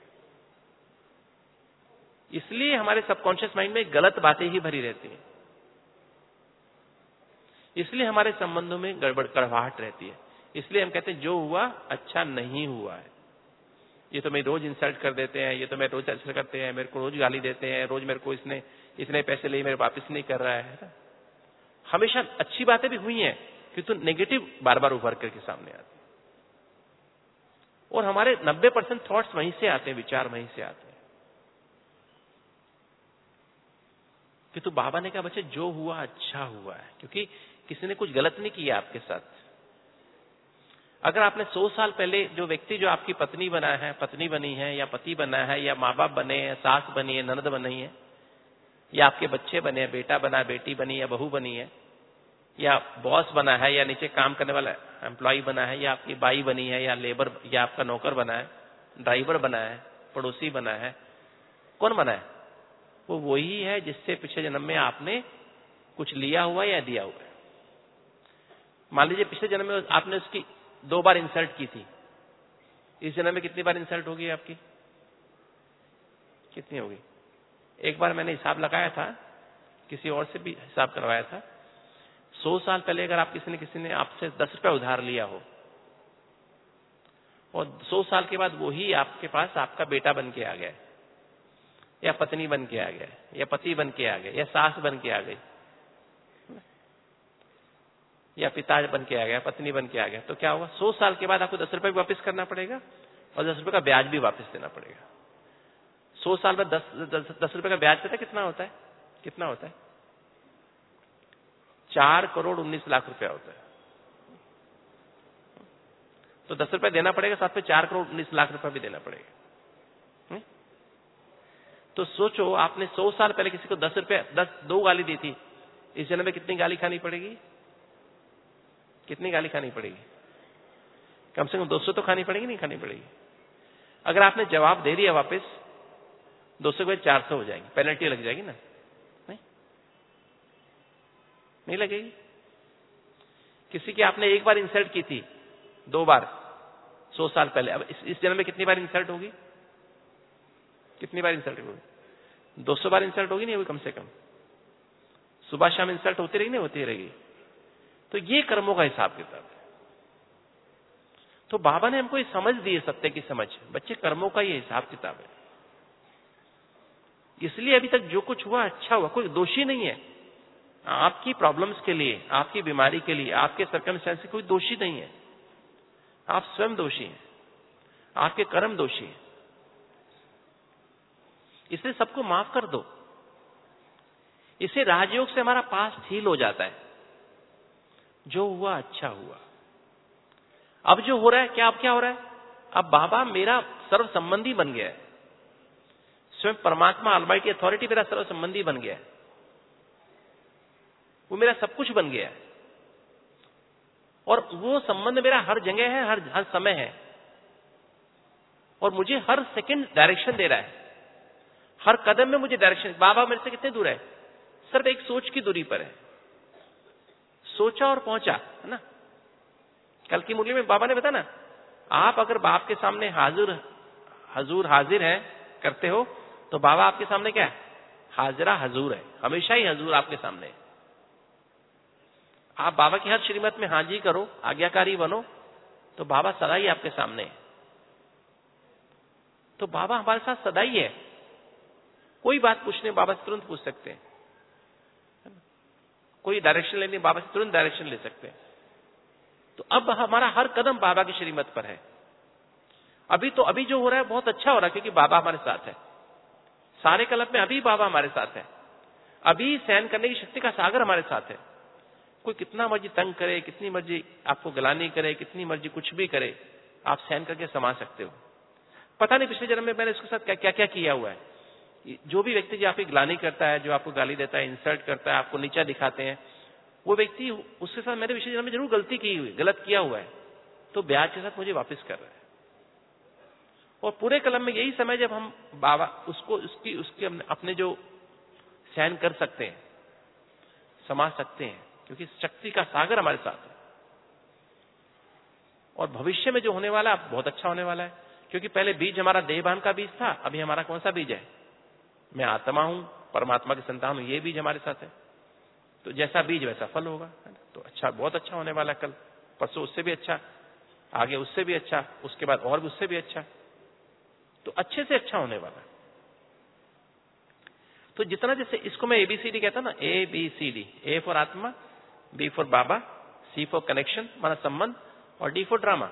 इसलिए हमारे सबकॉन्शियस माइंड में गलत बातें ही भरी रहती हैं, इसलिए हमारे संबंधों में गड़बड़ कड़वाहट रहती है। इसलिए हम कहते हैं जो हुआ अच्छा नहीं हुआ है, ये तो मैं रोज इंसल्ट कर देते हैं, ये तो मैं रोज इंसल्ट करते हैं, मेरे को रोज गाली देते हैं, रोज मेरे को इसने इतने पैसे लिए मेरे वापस नहीं कर रहा है। हमेशा अच्छी बातें भी हुई हैं, किंतु नेगेटिव बार बार उभर करके सामने आती है। और हमारे 90% थॉट्स वहीं से आते हैं, विचार वहीं से आते हैं। किंतु बाबा ने कहा बच्चे जो हुआ अच्छा हुआ है, क्योंकि किसी ने कुछ गलत नहीं किया आपके साथ। अगर आपने 100 साल पहले जो व्यक्ति जो आपकी पत्नी बना है, पत्नी बनी है, या पति बना है, या माँ बाप बने हैं, सास बनी है, ननद बनी है, या आपके बच्चे बने हैं, बेटा बना, बेटी बनी है, बहू बनी है, या बॉस बना है, या नीचे काम करने वाला एम्प्लॉय बना है, या आपकी बाई बनी है, या लेबर, या आपका नौकर बना है, ड्राइवर बना है, पड़ोसी बना है, कौन बना है? वो वही है जिससे पिछले जन्म में आपने कुछ लिया हुआ या दिया हुआ है। मान लीजिए पिछले जन्म में आपने उसकी 2 बार इंसल्ट की थी, इस जन्म में कितनी बार इंसल्ट होगी आपकी? कितनी होगी? एक बार मैंने हिसाब लगाया था, किसी और से भी हिसाब करवाया था। 100 साल पहले अगर आप किसी ने आपसे 10 रुपए उधार लिया हो, और 100 साल के बाद वही आपके पास आपका बेटा बन के आ गया, या पत्नी बन के आ गया, या पति बन के आ गया, या सास बन के आ गई, या पिता बन के आ गया, पत्नी बन के आ गया, तो क्या होगा? 100 साल के बाद आपको 10 रुपए भी वापस करना पड़ेगा और 10 रुपए का ब्याज भी वापस देना पड़ेगा। 100 साल बाद 10 रुपए का ब्याज पता कितना होता है? कितना होता है? 4 करोड़ 19 लाख रुपया होता है। तो 10 रुपए देना पड़ेगा, साथ में 4 करोड़ 19 लाख रुपया भी देना पड़ेगा। तो सोचो, आपने 100 साल पहले किसी को 10 रुपए 2 गाली दी थी, इस जन्म में कितनी गाली खानी पड़ेगी? कितनी गाली खानी पड़ेगी? कम से कम 200 तो खानी पड़ेगी, नहीं खानी पड़ेगी? अगर आपने जवाब दे दिया वापस, 200 के बाद 400 हो जाएंगे, पेनल्टी लग जाएगी ना? नहीं लगेगी? किसी की आपने एक बार इंसल्ट की थी, 2 बार 100 साल पहले, अब इस जन्म में कितनी बार इंसल्ट होगी? कितनी बार इंसल्ट होगी? 200 बार इंसल्ट होगी नहीं होगी? कम से कम सुबह शाम इंसल्ट होती रहेगी, नहीं होती रहेगी? तो ये कर्मों का हिसाब किताब है। तो बाबा ने हमको ये समझ दी है, सत्य की समझ, बच्चे कर्मों का ये हिसाब किताब है। इसलिए अभी तक जो कुछ हुआ अच्छा हुआ, कोई दोषी नहीं है। आपकी प्रॉब्लम्स के लिए, आपकी बीमारी के लिए, आपके सर्कमस्टेंस से कोई दोषी नहीं है, आप स्वयं दोषी हैं। आपके कर्म दोषी हैं, इसलिए सबको माफ कर दो। इससे राजयोग से हमारा पास्ट हील हो जाता है। जो हुआ अच्छा हुआ। अब जो हो रहा है क्या, अब क्या हो रहा है, अब बाबा मेरा सर्व संबंधी बन गया है। स्वयं परमात्मा ऑलमाइटी अथॉरिटी मेरा सर्व संबंधी बन गया है, वो मेरा सब कुछ बन गया है। और वो संबंध मेरा हर जगह है, हर समय है, और मुझे हर सेकंड डायरेक्शन दे रहा है। हर कदम में मुझे डायरेक्शन। बाबा मेरे से कितने दूर है, सिर्फ एक सोच की दूरी पर है। सोचा और पहुंचा, है ना। कल की मुरली में बाबा ने बताया ना, आप अगर बाप के सामने हजूर हाजिर है करते हो, तो बाबा आपके सामने क्या है, हाजरा हजूर है, हमेशा ही हजूर आपके सामने है। आप बाबा की हर श्रीमत में हाजी करो, आज्ञाकारी बनो, तो बाबा सदा ही आपके सामने है। तो बाबा हमारे साथ सदा ही है। कोई बात पूछने बाबा से तुरंत पूछ सकते हैं, कोई डायरेक्शन लेने बाबा से तुरंत डायरेक्शन ले सकते हैं। तो अब हमारा हर कदम बाबा की श्रीमत पर है। अभी जो हो रहा है बहुत अच्छा हो रहा है, क्योंकि बाबा हमारे साथ है। सारे कल्प में अभी बाबा हमारे साथ है। अभी सहन करने की शक्ति का सागर हमारे साथ है। कोई कितना मर्जी तंग करे, कितनी मर्जी आपको गलानी करे, कितनी मर्जी कुछ भी करे, आप सहन करके समा सकते हो। पता नहीं पिछले जन्म में मैंने इसके साथ क्या क्या किया हुआ है। जो भी व्यक्ति जो आपकी ग्लानी करता है, जो आपको गाली देता है, इंसल्ट करता है, आपको नीचा दिखाते हैं, वो व्यक्ति, उसके साथ मैंने पिछले जन्म में जरूर गलती की हुई, गलत किया हुआ है, तो ब्याज के साथ मुझे वापस कर रहा है। और पूरे कलम में यही समय जब हम बाबा उसकी अपने जो सहन कर सकते हैं, समा सकते हैं, क्योंकि शक्ति का सागर हमारे साथ है। और भविष्य में जो होने वाला है बहुत अच्छा होने वाला है, क्योंकि पहले बीज हमारा देहभान का बीज था, अभी हमारा कौन सा बीज है, मैं आत्मा हूं, परमात्मा की संतान हूं, ये बीज हमारे साथ है। तो जैसा बीज वैसा फल होगा, है ना। तो अच्छा, बहुत अच्छा होने वाला है। कल परसों उससे भी अच्छा, आगे उससे भी अच्छा, उसके बाद और भी उससे भी अच्छा, तो अच्छे से अच्छा होने वाला है। तो जितना, जैसे इसको मैं ABCD कहता ना, ABCD, A फॉर आत्मा, B for Baba, C for connection माना संबंध, और D फॉर ड्रामा।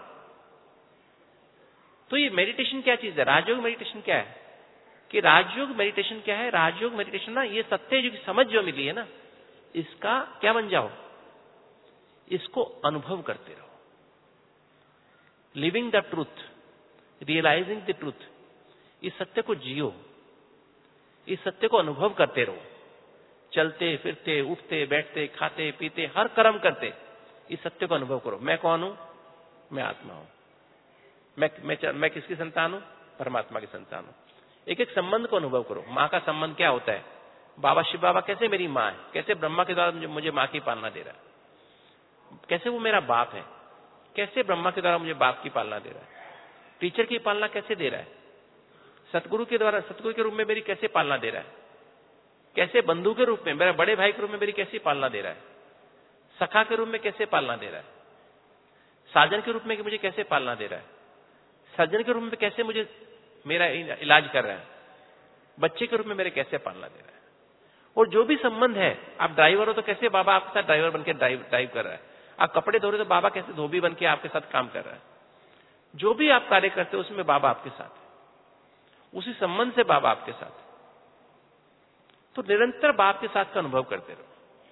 तो ये मेडिटेशन क्या चीज है, राजयोग मेडिटेशन क्या है, कि राजयोग मेडिटेशन क्या है, राजयोग मेडिटेशन ना, ये सत्य युग की समझ जो मिली है ना, इसका क्या बन जाओ, इसको अनुभव करते रहो। Living the truth, realising the truth, इस सत्य को जियो, इस सत्य को अनुभव करते रहो। चलते फिरते, उठते बैठते, खाते पीते, हर कर्म करते इस सत्य को अनुभव करो। मैं कौन हूं, मैं आत्मा हूं। मैं किसकी संतान हूं, परमात्मा की संतान हूं। एक एक संबंध को अनुभव करो। मां का संबंध क्या होता है, बाबा शिव बाबा कैसे मेरी मां है, कैसे ब्रह्मा के द्वारा मुझे मां की पालना दे रहा है, कैसे वो मेरा बाप है, कैसे ब्रह्मा के द्वारा मुझे बाप की पालना दे रहा है, टीचर की पालना कैसे दे रहा है, सतगुरु के द्वारा, सतगुरु के रूप में मेरी कैसे पालना दे रहा है, कैसे बंधु के रूप में, मेरे बड़े भाई के रूप में मेरी कैसी पालना दे रहा है, सखा के रूप में कैसे पालना दे रहा है, साजन के रूप में मुझे कैसे पालना दे रहा है, सज्जन के रूप में कैसे मुझे मेरा इलाज कर रहा है, बच्चे के रूप में मेरे कैसे पालना दे रहा है। और जो भी संबंध है, आप ड्राइवर हो तो कैसे बाबा आपके साथ ड्राइवर बनकर ड्राइव कर रहा है, आप कपड़े धो रहे तो बाबा कैसे धोबी बनकर आपके साथ काम कर रहा है। जो भी आप कार्य करते हो उसमें बाबा आपके साथ है, उसी संबंध से बाबा आपके साथ है। तो निरंतर बाप के साथ का अनुभव करते रहो।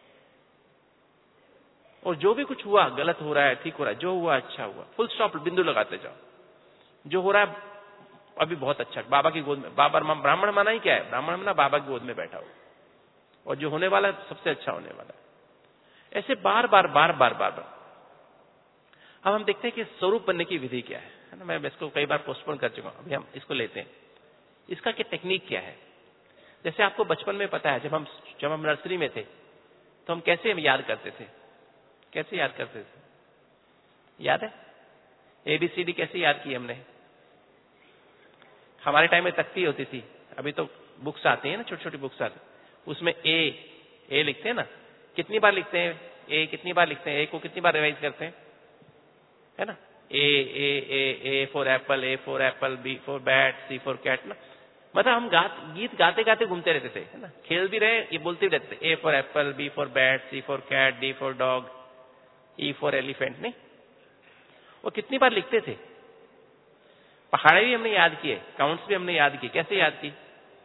और जो भी कुछ हुआ, गलत हो रहा है, ठीक हो रहा है, जो हुआ अच्छा हुआ, फुल स्टॉप, बिंदु लगाते जाओ। जो हो रहा है अभी बहुत अच्छा, बाबा की गोद में, बाबा ब्राह्मण माना ही क्या है, ब्राह्मण माना बाबा की गोद में बैठा हो, और जो होने वाला है सबसे अच्छा होने वाला है। ऐसे बार बार बार बार बार बार। अब हम देखते हैं कि स्वरूप बनने की विधि क्या है ना। मैं इसको कई बार पोस्टपोन कर चुका हूं, अभी हम इसको लेते हैं। इसका क्या टेक्निक क्या है। जैसे आपको बचपन में पता है, जब हम नर्सरी में थे तो हम कैसे याद करते थे, कैसे याद करते थे, याद है, ABCD कैसे याद की हमने। हमारे टाइम में तख्ती होती थी, अभी तो बुक्स आती है ना, छोटी छोटी बुक्स आती, उसमें ए लिखते हैं ना, कितनी बार लिखते हैं, ए कितनी बार लिखते हैं, ए को कितनी बार रिवाइज करते हैं, है ना। A for apple, A for apple, B for bat, C for cat ना। मतलब हम गीत गाते गाते घूमते रहते थे, है ना, खेल भी रहे, ये बोलते भी रहते थे, A for apple, B for bat, C for cat, D for dog, E for elephant, नहीं। वो कितनी बार लिखते थे। पहाड़े भी हमने याद किए, काउंट्स भी हमने याद किए। कैसे याद की?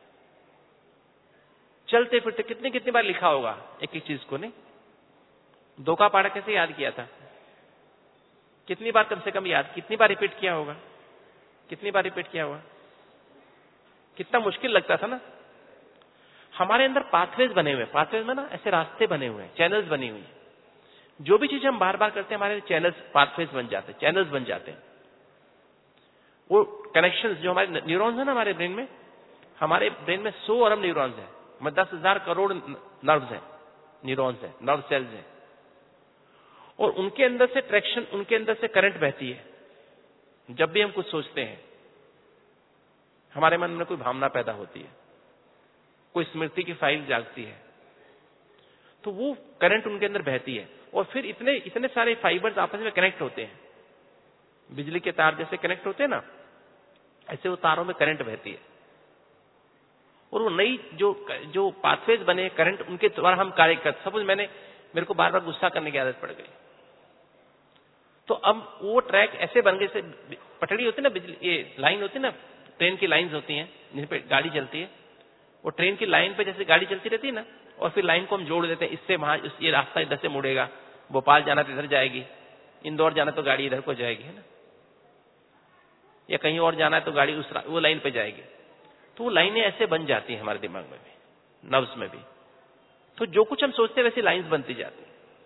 चलते फिरते कितनी कितनी बार लिखा होगा एक एक चीज को, नहीं? 2 का पहाड़ा कैसे याद किया था? कितनी बार कम से कम याद, कितनी बार रिपीट किया होगा? कितनी बार रिपीट किया होगा? कितना मुश्किल लगता था ना। हमारे अंदर पाथवेज बने हुए, पाथवेज में ना ऐसे रास्ते बने हुए हैं, चैनल्स बनी हुई है। जो भी चीज हम बार बार करते हैं हमारे चैनल्स, पाथवेज बन जाते हैं, चैनल्स बन जाते हैं। वो कनेक्शंस जो हमारे न्यूरॉन्स है ना हमारे ब्रेन में, हमारे ब्रेन में 100 अरब न्यूरॉन्स है, 10,000 करोड़ नर्व्स हैं, न्यूरॉन्स हैं, नर्व सेल्स हैं। और उनके अंदर से ट्रैक्शन, उनके अंदर से करंट बहती है। जब भी हम कुछ सोचते हैं, हमारे मन में कोई भावना पैदा होती है, कोई स्मृति की फाइल जागती है, तो वो करंट उनके अंदर बहती है। और फिर इतने इतने सारे फाइबर्स आपस में कनेक्ट होते हैं, बिजली के तार जैसे कनेक्ट होते हैं ना, ऐसे वो तारों में करंट बहती है। और वो नई जो पाथवेज बने करंट, उनके द्वारा हम कार्य करते। सपोज मेरे को बार बार गुस्सा करने की आदत पड़ गई, तो अब वो ट्रैक ऐसे बन गए, जैसे पटड़ी होती है ना, बिजली ये लाइन होती है ना, ट्रेन की लाइंस होती हैं जिन पे गाड़ी चलती है, वो ट्रेन की लाइन पे जैसे गाड़ी चलती रहती है ना, और फिर लाइन को हम जोड़ देते हैं, इससे वहां ये रास्ता इधर से मुड़ेगा, भोपाल जाना तो इधर जाएगी, इंदौर जाना तो गाड़ी इधर को जाएगी, है ना, या कहीं और जाना है तो गाड़ी वो लाइन पे जाएगी। तो वो लाइनें ऐसे बन जाती हैं हमारे दिमाग में भी, नर्व्स में भी। तो जो कुछ हम सोचते हैं वैसी लाइंस बनती जाती है,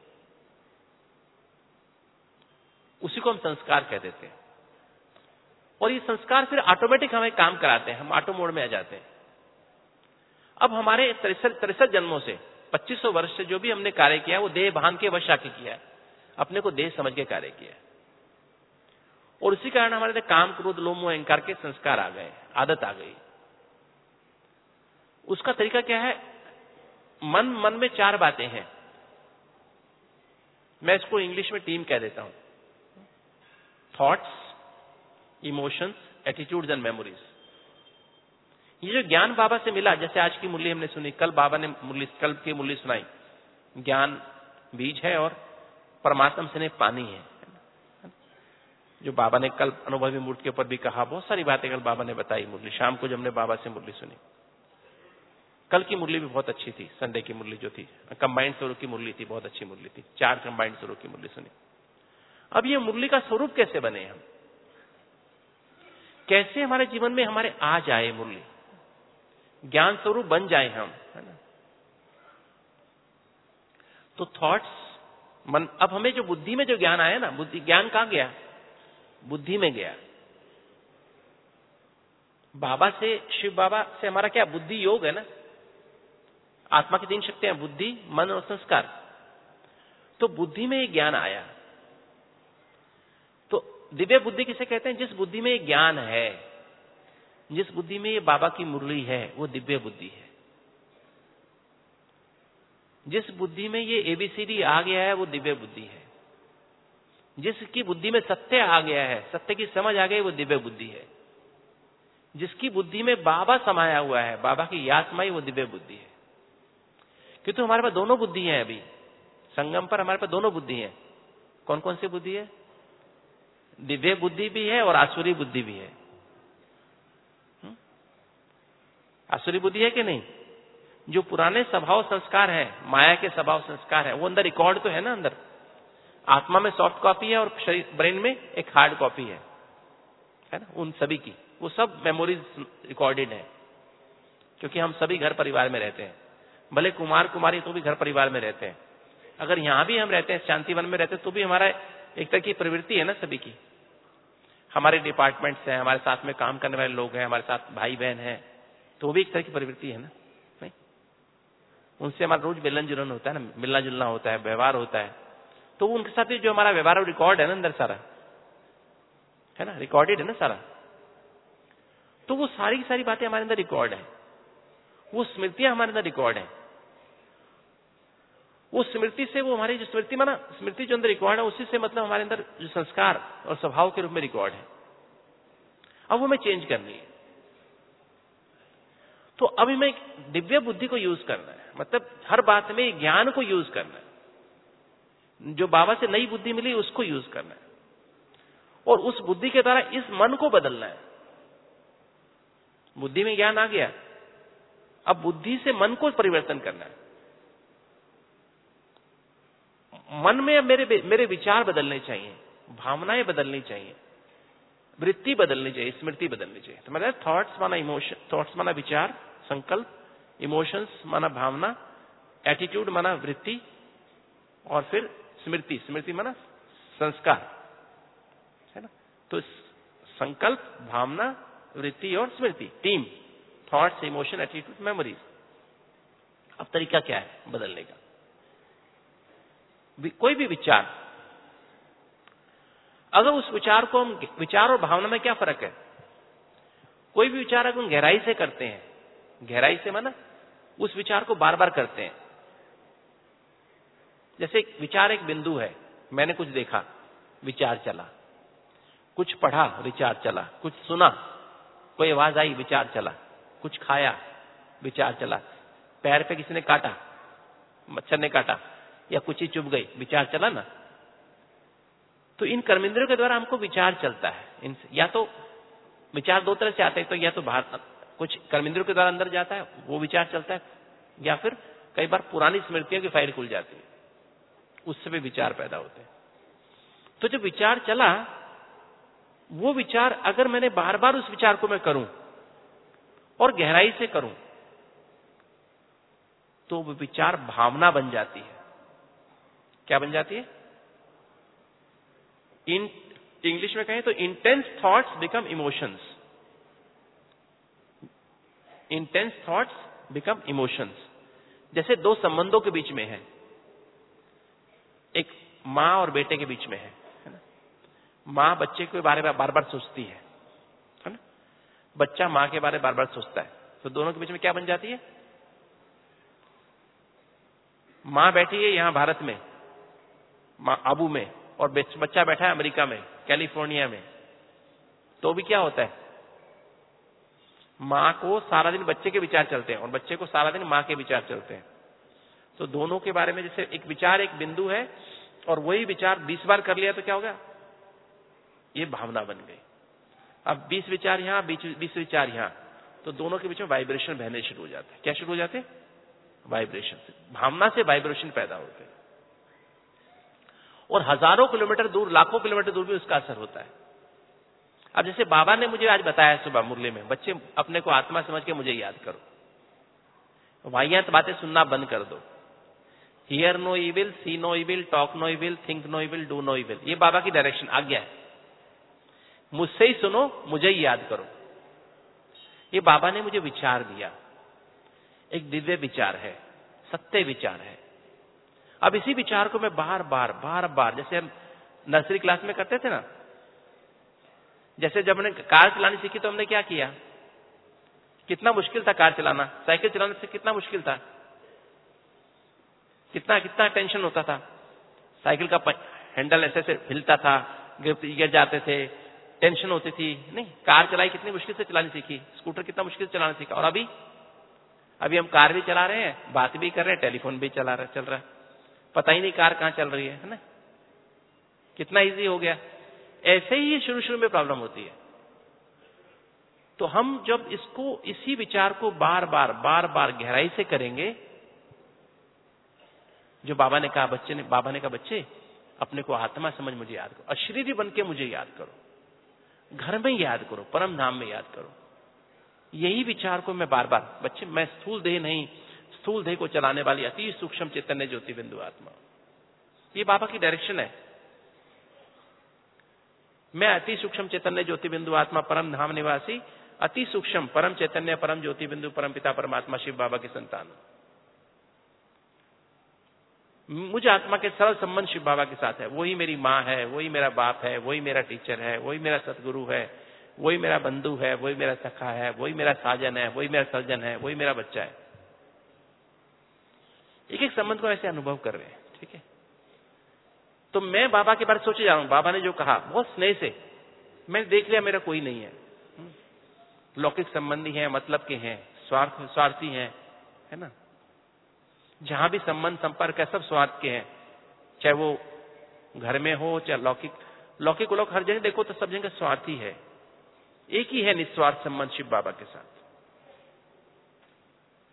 उसी को हम संस्कार कह देते हैं। और ये संस्कार फिर ऑटोमेटिक हमें काम कराते हैं, हम ऑटो मोड में आ जाते हैं। अब हमारे 63 जन्मों से 2500 वर्ष से जो भी हमने कार्य किया है, वो देह भान के वश आके किया है, अपने को देह समझ के कार्य किया है। और उसी कारण हमारे काम, क्रोध, लोभ, मोह, अहंकार के संस्कार आ गए, आदत आ गई। उसका तरीका क्या है? मन में 4 बातें हैं, मैं इसको इंग्लिश में टीम कह देता हूं, thoughts, emotions, attitudes and memories. ये जो ज्ञान बाबा से मिला, जैसे आज की मुरली हमने सुनी, कल बाबा ने कल की मुरली सुनाई, ज्ञान बीज है और परमात्मा से पानी है, जो बाबा ने कल अनुभवी मूर्ति के ऊपर भी कहा। बहुत सारी बातें कल बाबा ने बताई मुरली, शाम को जब हमने बाबा से मुरली सुनी। कल की मुरली भी बहुत अच्छी थी, संडे की मुरली जो थी, कंबाइंड स्वरूप की मुरली थी, बहुत अच्छी मुरली थी, 4 कंबाइंड स्वरूप की मुरली सुनी। अब ये मुरली का स्वरूप कैसे बने हम, कैसे हमारे जीवन में हमारे आ जाए मुरली, ज्ञान स्वरूप बन जाए हम, है ना। तो थॉट्स, मन, अब हमें जो बुद्धि में जो ज्ञान आया ना, बुद्धि ज्ञान कहां गया? बुद्धि में गया। बाबा से, शिव बाबा से हमारा क्या बुद्धि योग है ना, आत्मा की 3 शक्तियां, बुद्धि, मन और संस्कार। तो बुद्धि में ये ज्ञान आया। तो दिव्य बुद्धि किसे कहते हैं? जिस बुद्धि में ये ज्ञान है, जिस बुद्धि में ये बाबा की मुरली है, वो दिव्य बुद्धि है। जिस बुद्धि में ये एबीसीडी आ गया है, वो दिव्य बुद्धि है। जिसकी बुद्धि में सत्य आ गया है, सत्य की समझ आ गई, वो दिव्य बुद्धि है। जिसकी बुद्धि में बाबा समाया हुआ है, बाबा की याद समाई, वो दिव्य बुद्धि है। क्योंकि हमारे पास दोनों बुद्धि हैं, अभी संगम पर हमारे पास दोनों बुद्धि हैं। कौन कौन सी बुद्धि है? दिव्य बुद्धि भी है और आसुरी बुद्धि भी है। आसुरी बुद्धि है कि नहीं? जो पुराने स्वभाव संस्कार है, माया के स्वभाव संस्कार है, वो अंदर रिकॉर्ड तो है ना, अंदर आत्मा में सॉफ्ट कॉपी है और शरीर, ब्रेन में एक हार्ड कॉपी है ना, उन सभी की वो सब मेमोरीज रिकॉर्डेड है। क्योंकि हम सभी घर परिवार में रहते हैं, भले कुमार कुमारी तो भी घर परिवार में रहते हैं। अगर यहां भी हम रहते हैं, शांतिवन में रहते हैं, तो भी हमारा एक तरह की प्रवृत्ति है ना सभी की। हमारे डिपार्टमेंट्स हैं, हमारे साथ में काम करने वाले लोग हैं, हमारे साथ भाई बहन हैं, तो वो भी एक तरह की प्रवृत्ति है ना, नहीं? उनसे हमारा रोज मिलन जुलन होता है ना, मिलना जुलना होता है, व्यवहार होता है। तो उनके साथ भी जो हमारा व्यवहार और रिकॉर्ड है ना अंदर सारा, है ना, रिकॉर्डेड है ना सारा। तो वो सारी की सारी बातें हमारे अंदर रिकॉर्ड है, वो स्मृतियां हमारे अंदर रिकॉर्ड है। वो स्मृति से, वो हमारी जो स्मृति में ना, स्मृति जो अंदर रिकॉर्ड है, उसी से मतलब हमारे अंदर जो संस्कार और स्वभाव के रूप में रिकॉर्ड है। अब वो हमें चेंज करनी है। तो अब हमें दिव्य बुद्धि को यूज करना है, मतलब हर बात में ज्ञान को यूज करना है। जो बाबा से नई बुद्धि मिली उसको यूज करना है, और उस बुद्धि के द्वारा इस मन को बदलना है। बुद्धि में ज्ञान आ गया, अब बुद्धि से मन को परिवर्तन करना है। मन में अब मेरे विचार बदलने चाहिए, भावनाएं बदलनी चाहिए, वृत्ति बदलनी चाहिए, स्मृति बदलनी चाहिए। तो मतलब थॉट्स माना इमोशन, थॉट्स माना विचार, संकल्प, इमोशंस माना भावना, एटीट्यूड माना वृत्ति, और फिर स्मृति, स्मृति माना संस्कार, है ना। तो संकल्प, भावना, वृत्ति और स्मृति, team, thoughts, emotion, attitude, memories. अब तरीका क्या है बदलने का? कोई भी विचार, अगर उस विचार को हम, विचार और भावना में क्या फर्क है? कोई भी विचार अगर हम गहराई से करते हैं, गहराई से माना उस विचार को बार बार करते हैं। जैसे विचार एक बिंदु है, मैंने कुछ देखा, विचार चला, कुछ पढ़ा, विचार चला, कुछ सुना, कोई आवाज आई, विचार चला, कुछ खाया, विचार चला, पैर पे किसी ने काटा, मच्छर ने काटा, या कुछ ही चुभ गई, विचार चला ना। तो इन कर्मेंद्रियों के द्वारा हमको विचार चलता है। इनसे या तो विचार दो तरह से आते हैं, तो या तो बाहर कुछ कर्मेंद्रियों के द्वारा अंदर जाता है, वो विचार चलता है, या फिर कई बार पुरानी स्मृतियों की फाइल खुल जाती है, उससे भी विचार पैदा होते हैं। तो जब विचार चला, वो विचार अगर मैंने बार बार उस विचार को मैं करूं और गहराई से करूं, तो वो विचार भावना बन जाती है। क्या बन जाती है? इंग्लिश में कहें तो intense thoughts become emotions. Intense thoughts become emotions. जैसे दो संबंधों के बीच में है, एक मां और बेटे के बीच में है ना। मां बच्चे के बारे में बार बार सोचती है ना, बच्चा मां के बारे में बार बार सोचता है, तो दोनों के बीच में क्या बन जाती है? मां बैठी है यहां भारत में, आबू में, और बच्चा बैठा है अमेरिका में, कैलिफोर्निया में, तो भी क्या होता है? मां को सारा दिन बच्चे के विचार चलते हैं और बच्चे को सारा दिन मां के विचार चलते हैं। तो दोनों के बारे में जैसे एक विचार एक बिंदु है, और वही विचार 20 बार कर लिया तो क्या होगा? ये भावना बन गई। अब 20 विचार यहां, 20 विचार यहां, तो दोनों के बीच में वाइब्रेशन बहने शुरू हो जाते हैं। क्या शुरू हो जाते हैं? वाइब्रेशन से, भावना से वाइब्रेशन पैदा होते हैं, और हजारों किलोमीटर दूर, लाखों किलोमीटर दूर भी उसका असर होता है। अब जैसे बाबा ने मुझे आज बताया सुबह मुरली में, बच्चे अपने को आत्मा समझ के मुझे याद करो, वाहियात बातें सुनना बंद कर दो, hear no evil, see no evil, talk no evil, think no evil, do no evil. ये बाबा की डायरेक्शन आज्ञा है। मुझसे ही सुनो, मुझे ही याद करो। ये बाबा ने मुझे विचार दिया, एक दिव्य विचार है, सत्य विचार है। अब इसी विचार को मैं बार बार, जैसे हम नर्सरी क्लास में करते थे ना, जैसे जब हमने कार चलानी सीखी तो हमने क्या किया? कितना मुश्किल था कार चलाना, साइकिल चलाने से कितना मुश्किल था, कितना टेंशन होता था। साइकिल का हैंडल ऐसे से हिलता था, गिर जाते थे, टेंशन होती थी। नहीं, कार चलाई कितनी मुश्किल से चलानी सीखी, स्कूटर कितना मुश्किल से चलाना सीखा। और अभी हम कार भी चला रहे हैं, बात भी कर रहे हैं, टेलीफोन भी चल रहा है, पता ही नहीं कार कहां चल रही है ना। कितना इजी हो गया। ऐसे ही शुरू में प्रॉब्लम होती है। तो हम जब इसी विचार को बार बार गहराई से करेंगे, जो बाबा ने कहा बच्चे अपने को आत्मा समझ मुझे याद करो, अशरीरी बन के मुझे याद करो, घर में याद करो, परम धाम में याद करो। यही विचार को मैं बार बार, बच्चे मैं स्थूल देह नहीं, स्थूल देह को चलाने वाली अति सूक्ष्म चैतन्य ज्योति बिंदु आत्मा, ये बाबा की डायरेक्शन है। मैं अति सूक्ष्म चैतन्य ज्योति बिंदु आत्मा, परम धाम निवासी, अति सूक्ष्म परम चैतन्य, परम ज्योति बिंदु, परम पिता परमात्मा शिव बाबा की संतान हूं। मुझे आत्मा के सरल संबंध शिव बाबा के साथ है। वही मेरी माँ है, वही मेरा बाप है, वही मेरा टीचर है, वही मेरा सतगुरु है, वही मेरा बंधु है, वही मेरा सखा है, वही मेरा साजन है, वही मेरा सर्जन है, वही मेरा बच्चा है। एक एक संबंध को ऐसे अनुभव कर रहे हैं। ठीक है, तो मैं बाबा के बारे में सोचे जा रहा हूं। बाबा ने जो कहा बहुत स्नेह से, मैं देख लिया मेरा कोई नहीं है, लौकिक संबंधी है, मतलब के हैं, स्वार्थी हैं, है ना। जहां भी संबंध संपर्क है सब स्वार्थ के हैं, चाहे वो घर में हो चाहे लौकिक लोग हर जगह देखो तो सब जगह स्वार्थी है। एक ही है निस्वार्थ संबंध शिव बाबा के साथ।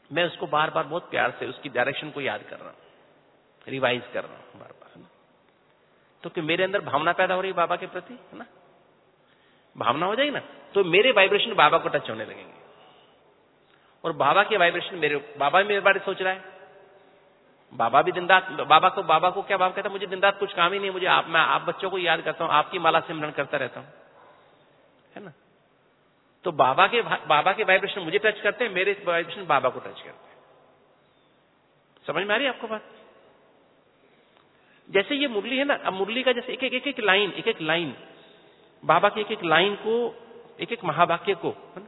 मैं उसको बार बार बहुत प्यार से उसकी डायरेक्शन को याद कर रहा हूं, रिवाइज कर रहा हूं बार बार, है ना। तो कि मेरे अंदर भावना पैदा हो रही है बाबा के प्रति, है ना, भावना हो जाएगी ना, तो मेरे वाइब्रेशन बाबा को टच होने लगेंगे और बाबा के वाइब्रेशन बाबा मेरे बारे में सोच रहा है। बाबा भी दिन रात, बाबा को क्या भाव कहता है, मुझे दिन रात कुछ काम ही नहीं, मुझे मैं आप बच्चों को याद करता हूं, आपकी माला सिमरन करता रहता हूं, है ना। तो बाबा के वाइब्रेशन मुझे टच करते हैं, मेरे वाइब्रेशन बाबा को टच करते हैं। समझ में आ रही है आपको बात? जैसे ये मुरली है ना, अब मुरली का जैसे एक एक लाइन बाबा की एक एक लाइन को, एक एक महावाक्य को, है ना,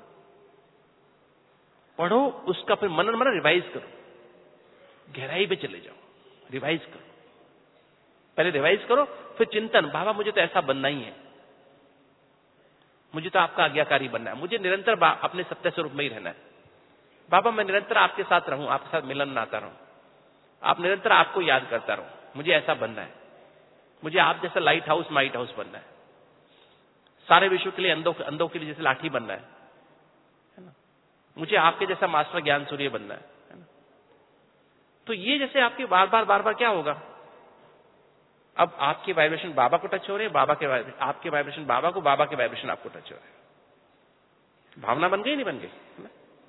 पढ़ो, उसका फिर मनन रिवाइज करो, गहराई पे चले जाओ, रिवाइज करो, पहले रिवाइज करो, फिर चिंतन, बाबा मुझे तो ऐसा बनना ही है, मुझे तो आपका आज्ञाकारी बनना है, मुझे निरंतर अपने सत्य स्वरूप में ही रहना है। बाबा मैं निरंतर आपके साथ रहूं, आपके साथ मिलन नाता रहूं, आप निरंतर आपको याद करता रहूं, मुझे ऐसा बनना है, मुझे आप जैसा लाइट हाउस माइट हाउस बनना है, सारे विश्व के लिए अंधों के लिए जैसे लाठी बनना है ना, मुझे आपके जैसा मास्टर ज्ञान सूर्य बनना है ना। तो ये जैसे आपके बार बार क्या होगा, अब आपके वाइब्रेशन बाबा को टच हो रहे हैं, आपके वाइब्रेशन बाबा को, बाबा के वाइब्रेशन आपको टच हो रहे हैं, भावना बन गई नहीं बन गई, है ना।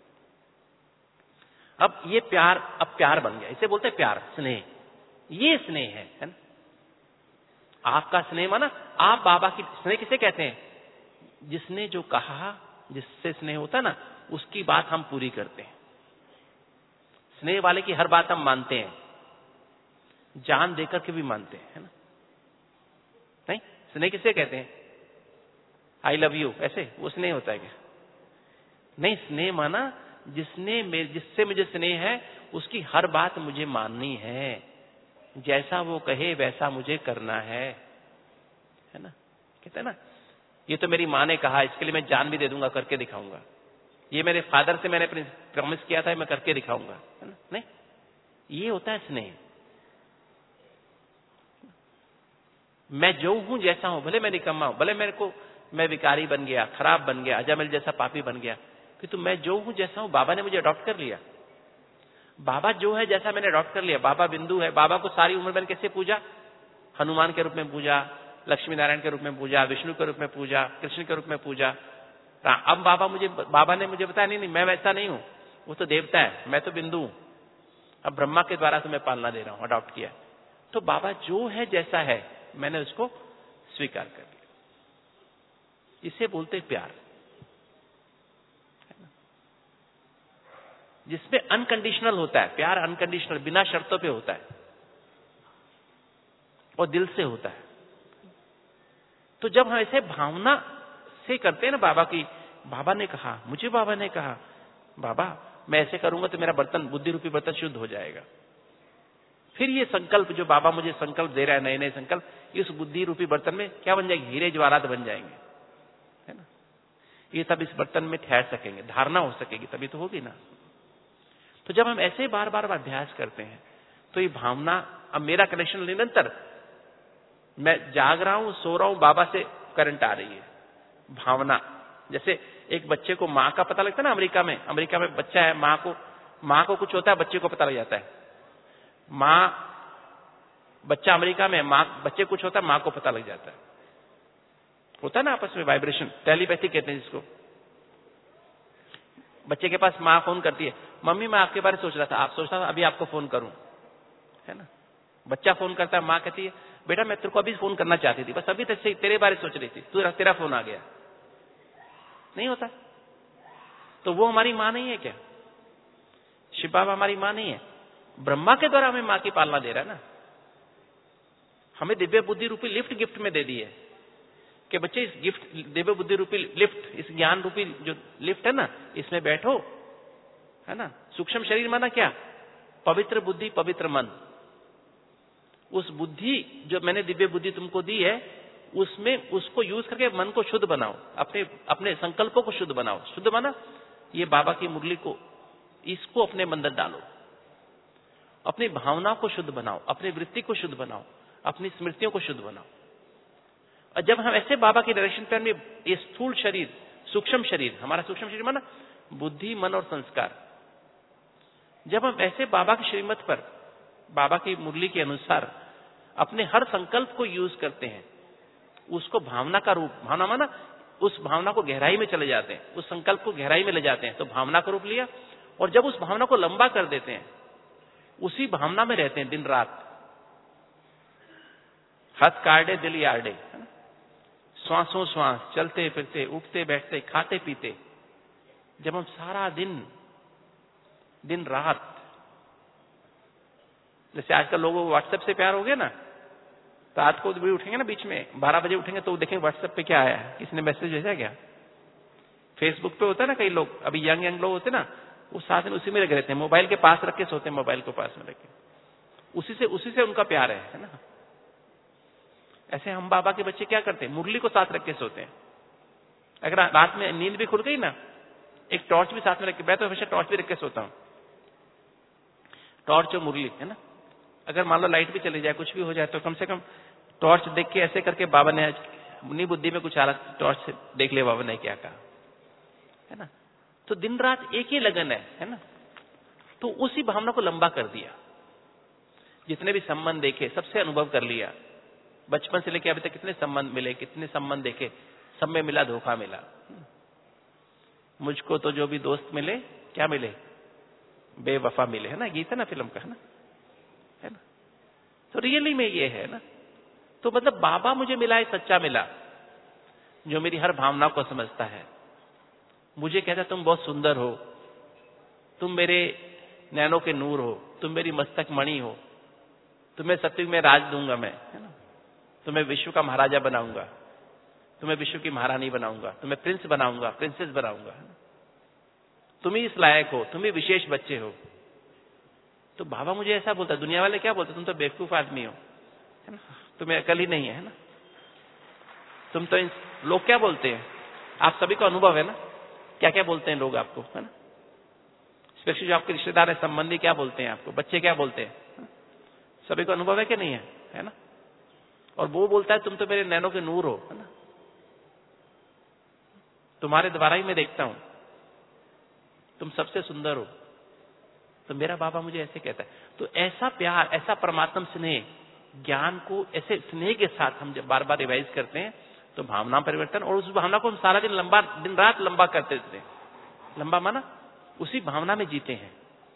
अब ये प्यार बन गया, इसे बोलते हैं प्यार, स्नेह, ये स्नेह है ना। आपका स्नेह माना, आप बाबा की स्नेह किसे कहते हैं, जिसने जो कहा, जिससे स्नेह होता है ना, उसकी बात हम पूरी करते हैं। स्नेह वाले की हर बात हम मानते हैं, जान देकर के भी मानते हैं, है ना। नहीं, स्नेह किसे कहते हैं, आई लव यू, ऐसे वो स्नेह होता है क्या? नहीं, स्नेह माना जिससे मुझे स्नेह है, उसकी हर बात मुझे माननी है, जैसा वो कहे वैसा मुझे करना है ना। कहते हैं ना, ये तो मेरी माँ ने कहा, इसके लिए मैं जान भी दे दूंगा, करके दिखाऊंगा, ये मेरे फादर से मैंने प्रॉमिस किया था, मैं करके दिखाऊंगा, है ना। नहीं, ये होता है स्नेह। मैं जो हूं जैसा हूं, भले मैं निकम्मा हूं, भले मैं विकारी बन गया, खराब बन गया, अजामिल जैसा पापी बन गया, किंतु मैं जो हूं जैसा हूं, बाबा ने मुझे अडॉप्ट कर लिया। बाबा जो है जैसा मैंने अडॉप्ट कर लिया, बाबा बिंदु है। बाबा को सारी उम्र मैंने कैसे पूजा, हनुमान के रूप में पूजा, लक्ष्मी नारायण के रूप में पूजा, विष्णु के रूप में पूजा, कृष्ण के रूप में पूजा। अब बाबा ने मुझे बताया, नहीं मैं वैसा नहीं हूं, वो तो देवता है, मैं तो बिंदु हूं। अब ब्रह्मा के द्वारा तुम्हें पालना दे रहा हूं, अडॉप्ट किया। तो बाबा जो है जैसा है, मैंने उसको स्वीकार कर लिया। इसे बोलते प्यार, जिसमें अनकंडीशनल होता है प्यार, अनकंडीशनल, बिना शर्तों पे होता है और दिल से होता है। तो जब हम ऐसे भावना से करते हैं ना, बाबा ने कहा, मुझे बाबा ने कहा, बाबा मैं ऐसे करूंगा तो मेरा बर्तन, बुद्धि रूपी बर्तन शुद्ध हो जाएगा। फिर ये संकल्प जो बाबा मुझे संकल्प दे रहा है, नए नए संकल्प, इस बुद्धि रूपी बर्तन में क्या बन जाएंगे, हीरे जवाहरात बन जाएंगे, है ना। ये तब इस बर्तन में ठहर सकेंगे, धारणा हो सकेगी, तभी तो होगी ना। तो जब हम ऐसे बार बार अभ्यास करते हैं, तो ये भावना, अब मेरा कनेक्शन निरंतर, मैं जाग रहा हूं, सो रहा हूं, बाबा से करंट आ रही है भावना। जैसे एक बच्चे को माँ का पता लगता है ना, अमेरिका में बच्चा है, माँ को कुछ होता है, बच्चे को पता लग जाता है। बच्चा अमेरिका में, बच्चे कुछ होता है, माँ को पता लग जाता है, होता है ना आपस में वाइब्रेशन, टेलीपैथी कहते हैं जिसको। बच्चे के पास माँ फोन करती है, मम्मी मैं आपके बारे में सोच रहा था, आप सोचता था अभी आपको फोन करूं, है ना। बच्चा फोन करता है, माँ कहती है बेटा मैं तेरे को अभी फोन करना चाहती थी, बस अभी तक तेरे बारे सोच रही थी, तेरा फोन आ गया। नहीं होता? तो वो हमारी माँ नहीं है क्या? शिव बाबा हमारी माँ नहीं है? ब्रह्मा के द्वारा हमें माँ की पालना दे रहा है ना। हमें दिव्य बुद्धि रूपी लिफ्ट गिफ्ट में दे दी है कि बच्चे इस गिफ्ट, दिव्य बुद्धि रूपी लिफ्ट, इस ज्ञान रूपी जो लिफ्ट है ना, इसमें बैठो, है ना। सूक्ष्म शरीर माना क्या, पवित्र बुद्धि, पवित्र मन। उस बुद्धि जो मैंने दिव्य बुद्धि तुमको दी है, उसमें उसको यूज करके मन को शुद्ध बनाओ, अपने संकल्पों को शुद्ध बनाओ। शुद्ध माना ये बाबा की मुरली को, इसको अपने अंदर डालो, अपनी भावनाओं को शुद्ध बनाओ, अपनी वृत्ति को शुद्ध बनाओ, अपनी स्मृतियों को शुद्ध बनाओ। और जब हम ऐसे बाबा की डायरेक्शन पे, हमें ये स्थूल शरीर, सूक्ष्म शरीर, हमारा सूक्ष्म शरीर माना बुद्धि, मन और संस्कार, जब हम ऐसे बाबा की श्रीमत पर, बाबा की मुरली के अनुसार अपने हर संकल्प को यूज करते हैं, उसको भावना का रूप, भावना माना उस भावना को गहराई में चले जाते हैं, उस संकल्प को गहराई में ले जाते हैं, तो भावना का रूप लिया। और जब उस भावना को लंबा कर देते हैं, उसी भावना में रहते हैं दिन रात, हाथ काटे दिल यार्डे, श्वासों श्वास, चलते फिरते, उठते बैठते, खाते पीते, जब हम सारा दिन रात, जैसे आजकल लोगों को व्हाट्सएप से प्यार हो गया ना, तो रात को भी उठेंगे ना, बीच में 12 बजे उठेंगे तो देखेंगे व्हाट्सएप पे क्या आया है, किसी ने मैसेज भेजा क्या। फेसबुक पे होता है ना, कई लोग अभी यंग लोग होते ना, वो साथ में उसी में लगे रहते हैं, मोबाइल के पास रख के सोते हैं, मोबाइल को पास में रख के, उसी से उनका प्यार है ना। ऐसे हम बाबा के बच्चे क्या करते हैं, मुरली को साथ रख के सोते हैं। अगर रात में नींद भी खुल गई ना, एक टॉर्च भी साथ में रख के, मैं तो हमेशा टॉर्च भी रख के सोता हूं, टॉर्च और मुरली, है ना। अगर मान लो लाइट भी चली जाए, कुछ भी हो जाए, तो कम से कम टॉर्च देख के ऐसे करके, बाबा ने अपनी बुद्धि में कुछ आ रहा, टॉर्च से देख ले बाबा ने क्या कहा, है ना। तो दिन रात एक ही लगन है ना। तो उसी भावना को लंबा कर दिया, जितने भी संबंध देखे सबसे अनुभव कर लिया, बचपन से लेके अभी तक कितने संबंध मिले, कितने संबंध देखे, सब में मिला धोखा मिला। मुझको तो जो भी दोस्त मिले, क्या मिले, बेवफा मिले, है ना, गीत है ना फिल्म का, है ना। तो रियली में ये है ना। तो मतलब बाबा मुझे मिला है, सच्चा मिला, जो मेरी हर भावना को समझता है, मुझे कहता तुम बहुत सुंदर हो, तुम मेरे नैनों के नूर हो, तुम मेरी मस्तक मणि हो, तुम्हें सत्युग में राज दूंगा मैं, है ना, तुम्हें विश्व का महाराजा बनाऊंगा, तुम्हें विश्व की महारानी बनाऊंगा, तुम्हें प्रिंस बनाऊंगा, प्रिंसेस बनाऊंगा, तुम ही इस लायक हो, तुम ही विशेष बच्चे हो। तो बाबा मुझे ऐसा बोलता, दुनिया वाले क्या बोलते, तुम तो बेवकूफ आदमी हो, है ना, तुम्हें अकल ही नहीं है ना, तुम तो लोग क्या बोलते हैं, आप सभी को अनुभव है ना, क्या क्या बोलते हैं लोग आपको, है ना। स्पेशली जो आपके रिश्तेदार है, संबंधी क्या बोलते हैं आपको, बच्चे क्या बोलते हैं, सभी को अनुभव है कि नहीं है ना। और वो बोलता है तुम तो मेरे नैनों के नूर हो, है ना, तुम्हारे द्वारा ही मैं देखता हूं, तुम सबसे सुंदर हो। तो मेरा बाबा मुझे ऐसे कहता है। तो ऐसा प्यार, ऐसा परमात्मा स्नेह, ज्ञान को ऐसे स्नेह के साथ हम जब बार बार रिवाइज करते हैं, तो भावना परिवर्तन, और उस भावना को हम सारा दिन रात लंबा करते रहते हैं। लंबा माना उसी भावना में जीते हैं,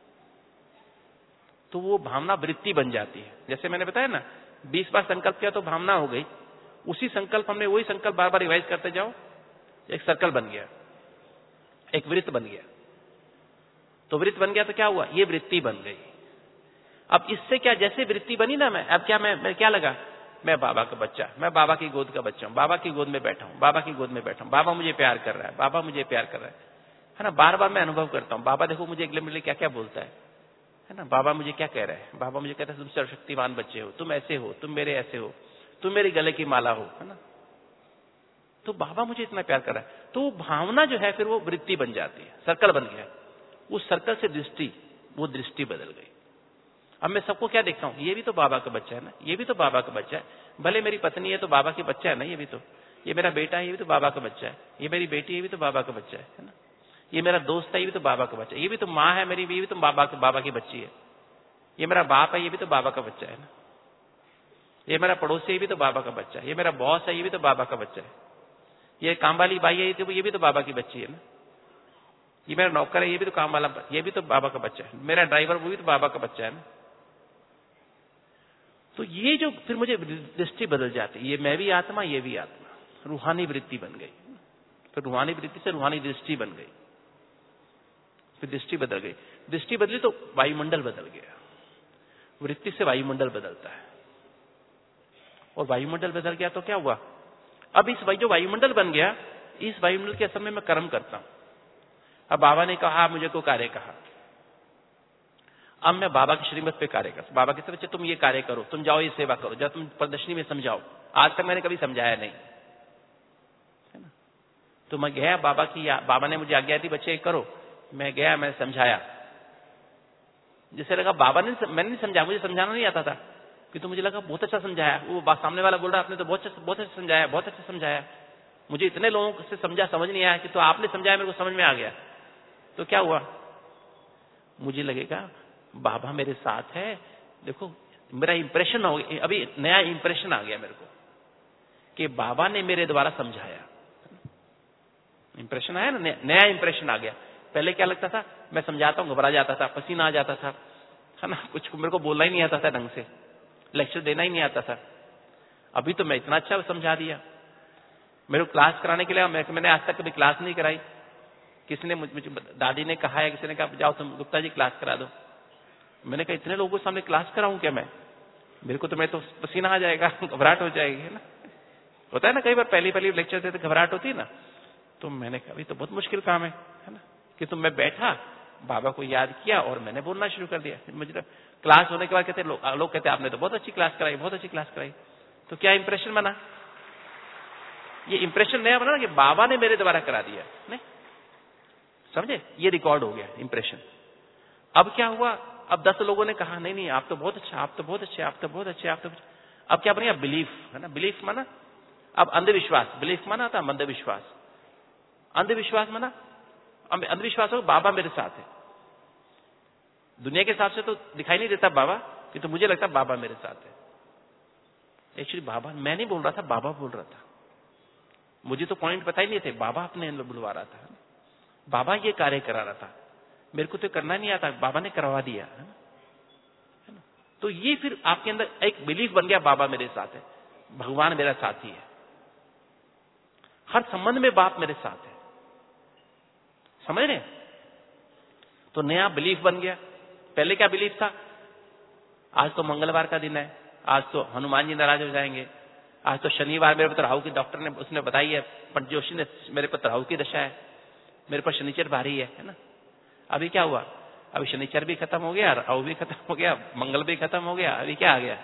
तो वो भावना वृत्ति बन जाती है। जैसे मैंने बताया ना, 20 बार संकल्प किया तो भावना हो गई, उसी संकल्प हमने वही संकल्प बार बार रिवाइज करते जाओ, एक सर्कल बन गया, एक वृत्त बन गया। तो वृत्त बन गया तो क्या हुआ, ये वृत्ति बन गई। अब इससे क्या, जैसे वृत्ति बनी ना, मैं अब क्या, मैं क्या लगा, मैं बाबा का बच्चा, मैं बाबा की गोद का बच्चा हूं, बाबा की गोद में बैठा हूं, बाबा की गोद में बैठा हूं, बाबा मुझे प्यार कर रहा है, बाबा मुझे प्यार कर रहा है ना। बार बार मैं अनुभव करता हूं, बाबा देखो मुझे अगले मिले क्या क्या बोलता है ना। बाबा मुझे क्या कह रहा है, बाबा मुझे कहता है तुम सर्वशक्तिमान बच्चे हो, तुम ऐसे हो, तुम मेरे ऐसे हो, तुम मेरे गले की माला हो, है ना। तो बाबा मुझे इतना प्यार कर रहा है, तो भावना जो है फिर वो वृत्ति बन जाती है, सर्कल बन गया। उस सर्कल से दृष्टि, वो दृष्टि बदल गई। अब मैं सबको क्या देखता हूं, ये भी तो बाबा का बच्चा है ना, ये भी तो बाबा का बच्चा है, भले मेरी पत्नी है तो बाबा की बच्चा है ना, ये भी तो, ये मेरा बेटा है, ये भी तो बाबा का बच्चा है, ये मेरी बेटी है, ये भी तो बाबा का बच्चा है ना, ये मेरा दोस्त है, ये भी तो बाबा का बच्चा है, ये भी तो माँ है मेरी, ये भी तो बाबा की बच्ची है, ये मेरा बाप है, ये भी तो बाबा का बच्चा है ना, ये मेरा पड़ोसी, ये भी तो बाबा का बच्चा है, ये मेरा बॉस है, ये भी तो बाबा का बच्चा है, ये काम वाली बाई है, ये भी तो बाबा की बच्ची है ना, ये मेरा नौकर है, ये भी तो काम वाला, ये भी तो बाबा का बच्चा है, मेरा ड्राइवर वो भी तो बाबा का बच्चा है ना। तो ये जो फिर मुझे दृष्टि बदल जाती है, ये मैं भी आत्मा, ये भी आत्मा, रूहानी वृत्ति बन गई। फिर रूहानी वृत्ति से रूहानी दृष्टि बन गई, फिर दृष्टि बदल गई, दृष्टि बदली तो वायुमंडल बदल गया। वृत्ति से वायुमंडल बदलता है, और वायुमंडल बदल गया तो क्या हुआ, अब इस जो वायुमंडल बन गया, इस वायुमंडल के असर में मैं कर्म करता हूं। अब बाबा ने कहा, मुझे को कार्य कहा, अब मैं बाबा की श्रीमत पे कार्य कर, बाबा के बच्चे तुम ये कार्य करो, तुम जाओ ये सेवा करो, जाओ तुम प्रदर्शनी में समझाओ। आज तक मैंने कभी समझाया नहीं, है ना। तो मैं गया बाबा की, बाबा ने मुझे आज्ञा दी बच्चे करो, मैं गया, मैंने समझाया। जैसे लगा बाबा ने, मैंने नहीं समझाया, मुझे समझाना नहीं आता था, कि तो मुझे लगा बहुत अच्छा समझाया। वो सामने वाला बोल रहा आपने तो बहुत अच्छा समझाया, बहुत अच्छा समझाया, मुझे इतने लोगों से समझा, समझ नहीं आया, कि तो आपने समझाया, मेरे को समझ में आ गया। तो क्या हुआ, मुझे लगेगा बाबा मेरे साथ है। देखो मेरा इंप्रेशन हो गया, अभी नया इंप्रेशन आ गया मेरे को कि बाबा ने मेरे द्वारा समझाया। इंप्रेशन आया ना, नया इंप्रेशन आ गया। पहले क्या लगता था, मैं समझाता हूं घबरा जाता था, पसीना आ जाता था, है ना, कुछ मेरे को बोलना ही नहीं आता था ढंग से, लेक्चर देना ही नहीं आता था। अभी तो मैं इतना अच्छा समझा दिया। मेरे को क्लास कराने के लिए मैंने आज तक कभी क्लास नहीं कराई। किसी ने मुझे दादी ने कहा है, किसी ने कहा जाओ तुम गुप्ता जी क्लास करा दो। मैंने कहा इतने लोगों के सामने क्लास कराऊं क्या मैं, मेरे को तो मैं तो पसीना आ जाएगा, घबराहट हो जाएगी, है ना। होता है ना कई बार पहली पहली लेक्चर देते घबराहट होती है ना। तो मैंने कहा अभी तो बहुत मुश्किल काम है ना, कि तुम मैं बैठा, बाबा को याद किया और मैंने बोलना शुरू कर दिया। मुझे क्लास होने के बाद कहते लोग कहते आपने तो बहुत अच्छी क्लास कराई, बहुत अच्छी क्लास कराई। तो क्या इंप्रेशन बना, ये इंप्रेशन नया बना ना कि बाबा ने मेरे द्वारा करा दिया, नहीं समझे, ये रिकॉर्ड हो गया इंप्रेशन। अब क्या हुआ, अब 10 लोगों ने कहा नहीं नहीं आप तो बहुत अच्छा, आप तो बहुत अच्छे, आप तो बहुत अच्छे, आप तो। अब क्या बनेगा, बिलीफ, है ना। बिलीफ माना अब अंधविश्वास, बिलीफ माना था अंधविश्वास, अंधविश्वास माना अंधविश्वास हो बाबा मेरे साथ है। दुनिया के हिसाब से तो दिखाई नहीं देता बाबा, कि तो मुझे लगता बाबा मेरे साथ है। एक्चुअली बाबा, मैं नहीं बोल रहा था, बाबा बोल रहा था। मुझे तो पॉइंट पता ही नहीं थे, बाबा अपने बुलवा रहा था, बाबा ये कार्य करा रहा था, मेरे को तो करना नहीं आता, बाबा ने करवा दिया, है ना। तो ये फिर आपके अंदर एक बिलीफ बन गया, बाबा मेरे साथ है, भगवान मेरा साथी है, हर संबंध में बाप मेरे साथ है, समझ रहे। तो नया बिलीफ बन गया। पहले क्या बिलीफ था, आज तो मंगलवार का दिन है, आज तो हनुमान जी नाराज हो जाएंगे, आज तो शनिवार मेरे पर राहु की डॉक्टर ने उसने बताई है, पंडित जोशी ने मेरे पर राहु की दशा है, मेरे पर शनिचर भारी है ना। अभी क्या हुआ, अभी शनिचर भी खत्म हो गया, राहु भी खत्म हो गया, मंगल भी खत्म हो गया, अभी क्या आ गया,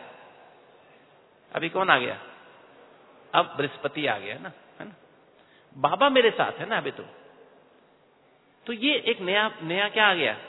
अभी कौन आ गया, अब बृहस्पति आ गया, है ना। बाबा मेरे साथ है ना अभी तो ये एक नया क्या आ गया,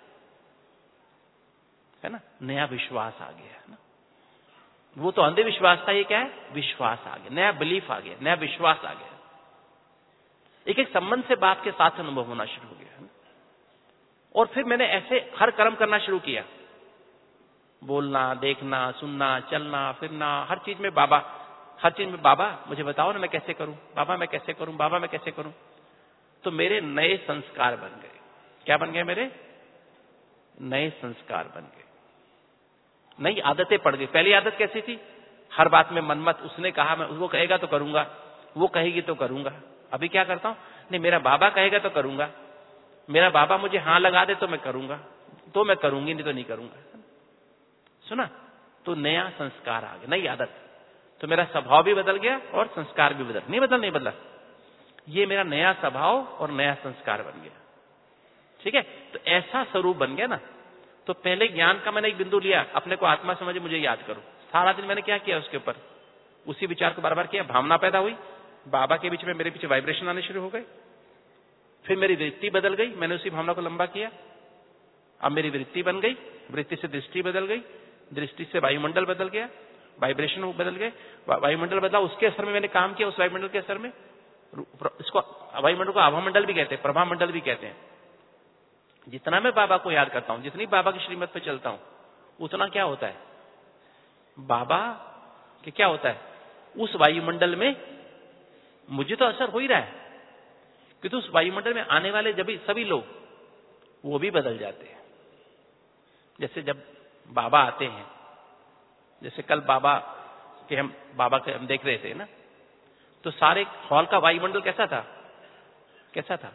है ना, नया विश्वास आ गया, है ना। वो तो अंधविश्वास था, ये क्या है, विश्वास आ गया, नया बिलीफ आ गया, नया विश्वास आ गया। एक एक संबंध से बाप के साथ अनुभव होना शुरू हो गया, है ना। और फिर मैंने ऐसे हर कर्म करना शुरू किया, बोलना, देखना, सुनना, चलना फिरना, हर चीज में बाबा, हर चीज में बाबा मुझे बताओ ना मैं कैसे करूं, बाबा मैं कैसे करूं, बाबा मैं कैसे करूं। तो मेरे नए संस्कार बन गए। क्या बन गए, मेरे नए संस्कार बन गए, नई आदतें पड़ गई। पहली आदत कैसी थी, हर बात में मनमत, उसने कहा मैं, वो कहेगा तो करूंगा, वो कहेगी तो करूंगा। अभी क्या करता हूं, नहीं मेरा बाबा कहेगा तो करूंगा, मेरा बाबा मुझे हाँ लगा दे तो मैं करूंगा, तो मैं करूंगी, नहीं तो नहीं करूंगा। सुना, तो नया संस्कार आ गया, नई आदत। तो मेरा स्वभाव भी बदल गया और संस्कार भी नहीं बदला, ये मेरा नया स्वभाव और नया संस्कार बन गया। ठीक है, तो ऐसा स्वरूप बन गया ना। तो पहले ज्ञान का मैंने एक बिंदु लिया, अपने को आत्मा समझे, मुझे याद करो। सारा दिन मैंने क्या किया उसके ऊपर, उसी विचार को बार बार किया। भावना पैदा हुई, बाबा के बीच में मेरे पीछे वाइब्रेशन आने शुरू हो गए, फिर मेरी वृत्ति बदल गई, मैंने उसी भावना को लंबा किया, अब मेरी वृत्ति बन गई, वृत्ति से दृष्टि बदल गई, दृष्टि से वायुमंडल बदल गया, वाइब्रेशन बदल गए, वायुमंडल बदला, उसके असर में मैंने काम किया, उस वायुमंडल के असर में। इसको वायुमंडल को आभा मंडल भी कहते हैं, प्रभा मंडल भी कहते हैं। जितना मैं बाबा को याद करता हूं, जितनी बाबा की श्रीमत पे चलता हूं, उतना क्या होता है, बाबा के क्या होता है, उस वायुमंडल में मुझे तो असर हो ही रहा है, क्योंकि उस वायुमंडल में आने वाले जब सभी लोग वो भी बदल जाते हैं। जैसे जब बाबा आते हैं, जैसे कल बाबा हम देख रहे थे ना, तो सारे हॉल का वायुमंडल कैसा था,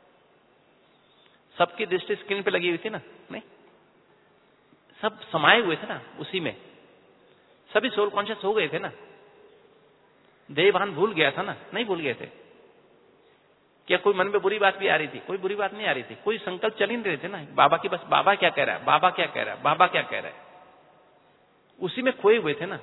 सबकी दृष्टि स्क्रीन पे लगी हुई थी ना, नहीं, सब समाये हुए थे ना उसी में, सभी सोल कॉन्शियस हो गए थे ना, देहभान भूल गया था ना, नहीं भूल गए थे क्या, कोई मन में बुरी बात भी आ रही थी, कोई बुरी बात नहीं आ रही थी, कोई संकल्प चल ही नहीं रहे थे ना, बाबा की बस बाबा क्या कह रहा है, बाबा क्या कह रहा है, बाबा क्या कह रहा है, उसी में खोए हुए थे ना।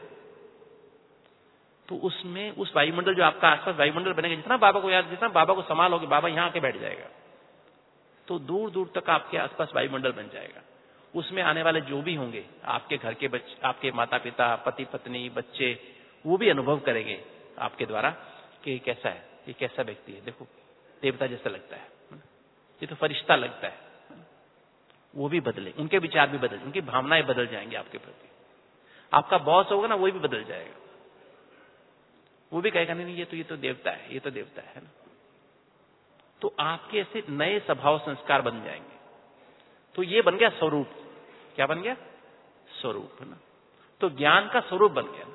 तो उसमें उस वायुमंडल जो आपका आसपास वायुमंडल बनेगा, जितना बाबा को याद, जितना बाबा को संभालोगे, बाबा यहां आके बैठ जाएगा, तो दूर दूर तक आपके आसपास वायुमंडल बन जाएगा। उसमें आने वाले जो भी होंगे, आपके घर के बच्चे, आपके माता पिता, पति पत्नी, बच्चे, वो भी अनुभव करेंगे आपके द्वारा कि कैसा है, ये कैसा व्यक्ति है, देखो देवता जैसा लगता है, ये तो फरिश्ता लगता है। वो भी बदले, उनके विचार भी बदल, उनकी भावनाएं बदल जाएंगी आपके प्रति। आपका बॉस होगा ना, वो भी बदल जाएगा, वो भी कहेगा नहीं ये तो देवता है, ये तो देवता है ना। तो आपके ऐसे नए स्वभाव संस्कार बन जाएंगे। तो ये बन गया स्वरूप। क्या बन गया? स्वरूप, है ना। तो ज्ञान का स्वरूप बन गया।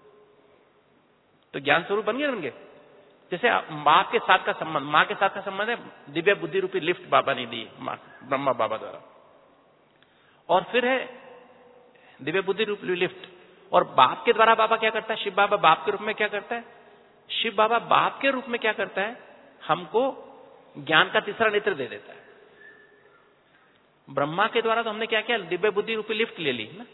तो ज्ञान स्वरूप बन गया। जैसे मां के साथ का संबंध, मां के साथ का संबंध है दिव्य बुद्धि रूपी लिफ्ट बाबा ने दी, ब्रह्मा बाबा द्वारा। और फिर है दिव्य बुद्धि रूपी लिफ्ट। और बाप के द्वारा बाबा क्या करता है? शिव बाबा बाप के रूप में क्या करता है? शिव बाबा बाप के रूप में क्या करता है? हमको ज्ञान का तीसरा नेत्र दे देता है। ब्रह्मा के द्वारा तो हमने क्या किया? दिव्य बुद्धि रूपी लिफ्ट ले ली ना।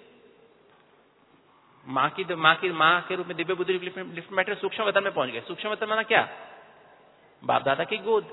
मां के रूप में दिव्य बुद्धि लिफ्ट में बैठे सूक्ष्म वतन में पहुंच गए। सूक्ष्म वतन माना क्या? बाप दादा की गोद।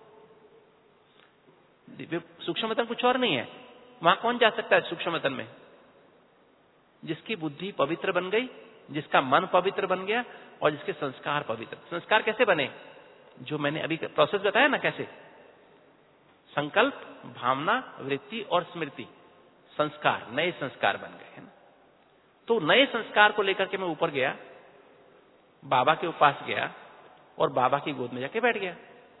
दिव्य सूक्ष्म वतन कुछ और नहीं है। वहां कौन जा सकता है सूक्ष्म वतन में? जिसकी बुद्धि पवित्र बन गई, जिसका मन पवित्र बन गया और जिसके संस्कार पवित्र। संस्कार कैसे बने? जो मैंने अभी प्रोसेस बताया ना, कैसे संकल्प, भावना, वृत्ति और स्मृति, संस्कार, नए संस्कार बन गए, है ना। तो नए संस्कार को लेकर के मैं ऊपर गया, बाबा के पास गया और बाबा की गोद में जाके बैठ गया।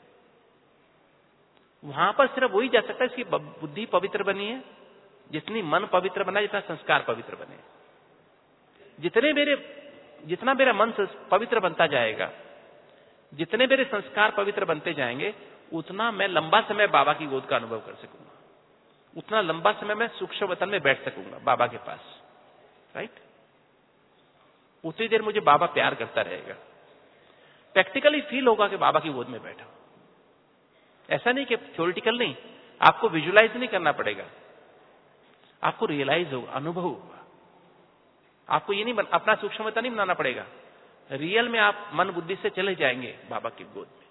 वहां पर सिर्फ वही जा सकता है इसकी बुद्धि पवित्र बनी है, जितनी मन पवित्र बना, जितना संस्कार पवित्र बने। जितना मेरा मन पवित्र बनता जाएगा, जितने मेरे संस्कार पवित्र बनते जाएंगे, उतना मैं लंबा समय बाबा की गोद का अनुभव कर सकूंगा, उतना लंबा समय मैं सूक्ष्म वतन में बैठ सकूंगा बाबा के पास, राइट। उतनी देर मुझे बाबा प्यार करता रहेगा। प्रैक्टिकली फील होगा कि बाबा की गोद में बैठा। ऐसा नहीं कि थ्योरेटिकल नहीं, आपको विजुलाइज नहीं करना पड़ेगा, आपको रियलाइज होगा, अनुभव होगा। आपको ये नहीं अपना सूक्ष्म वतन नहीं बनाना पड़ेगा, रियल में आप मन बुद्धि से चले जाएंगे बाबा की गोद में।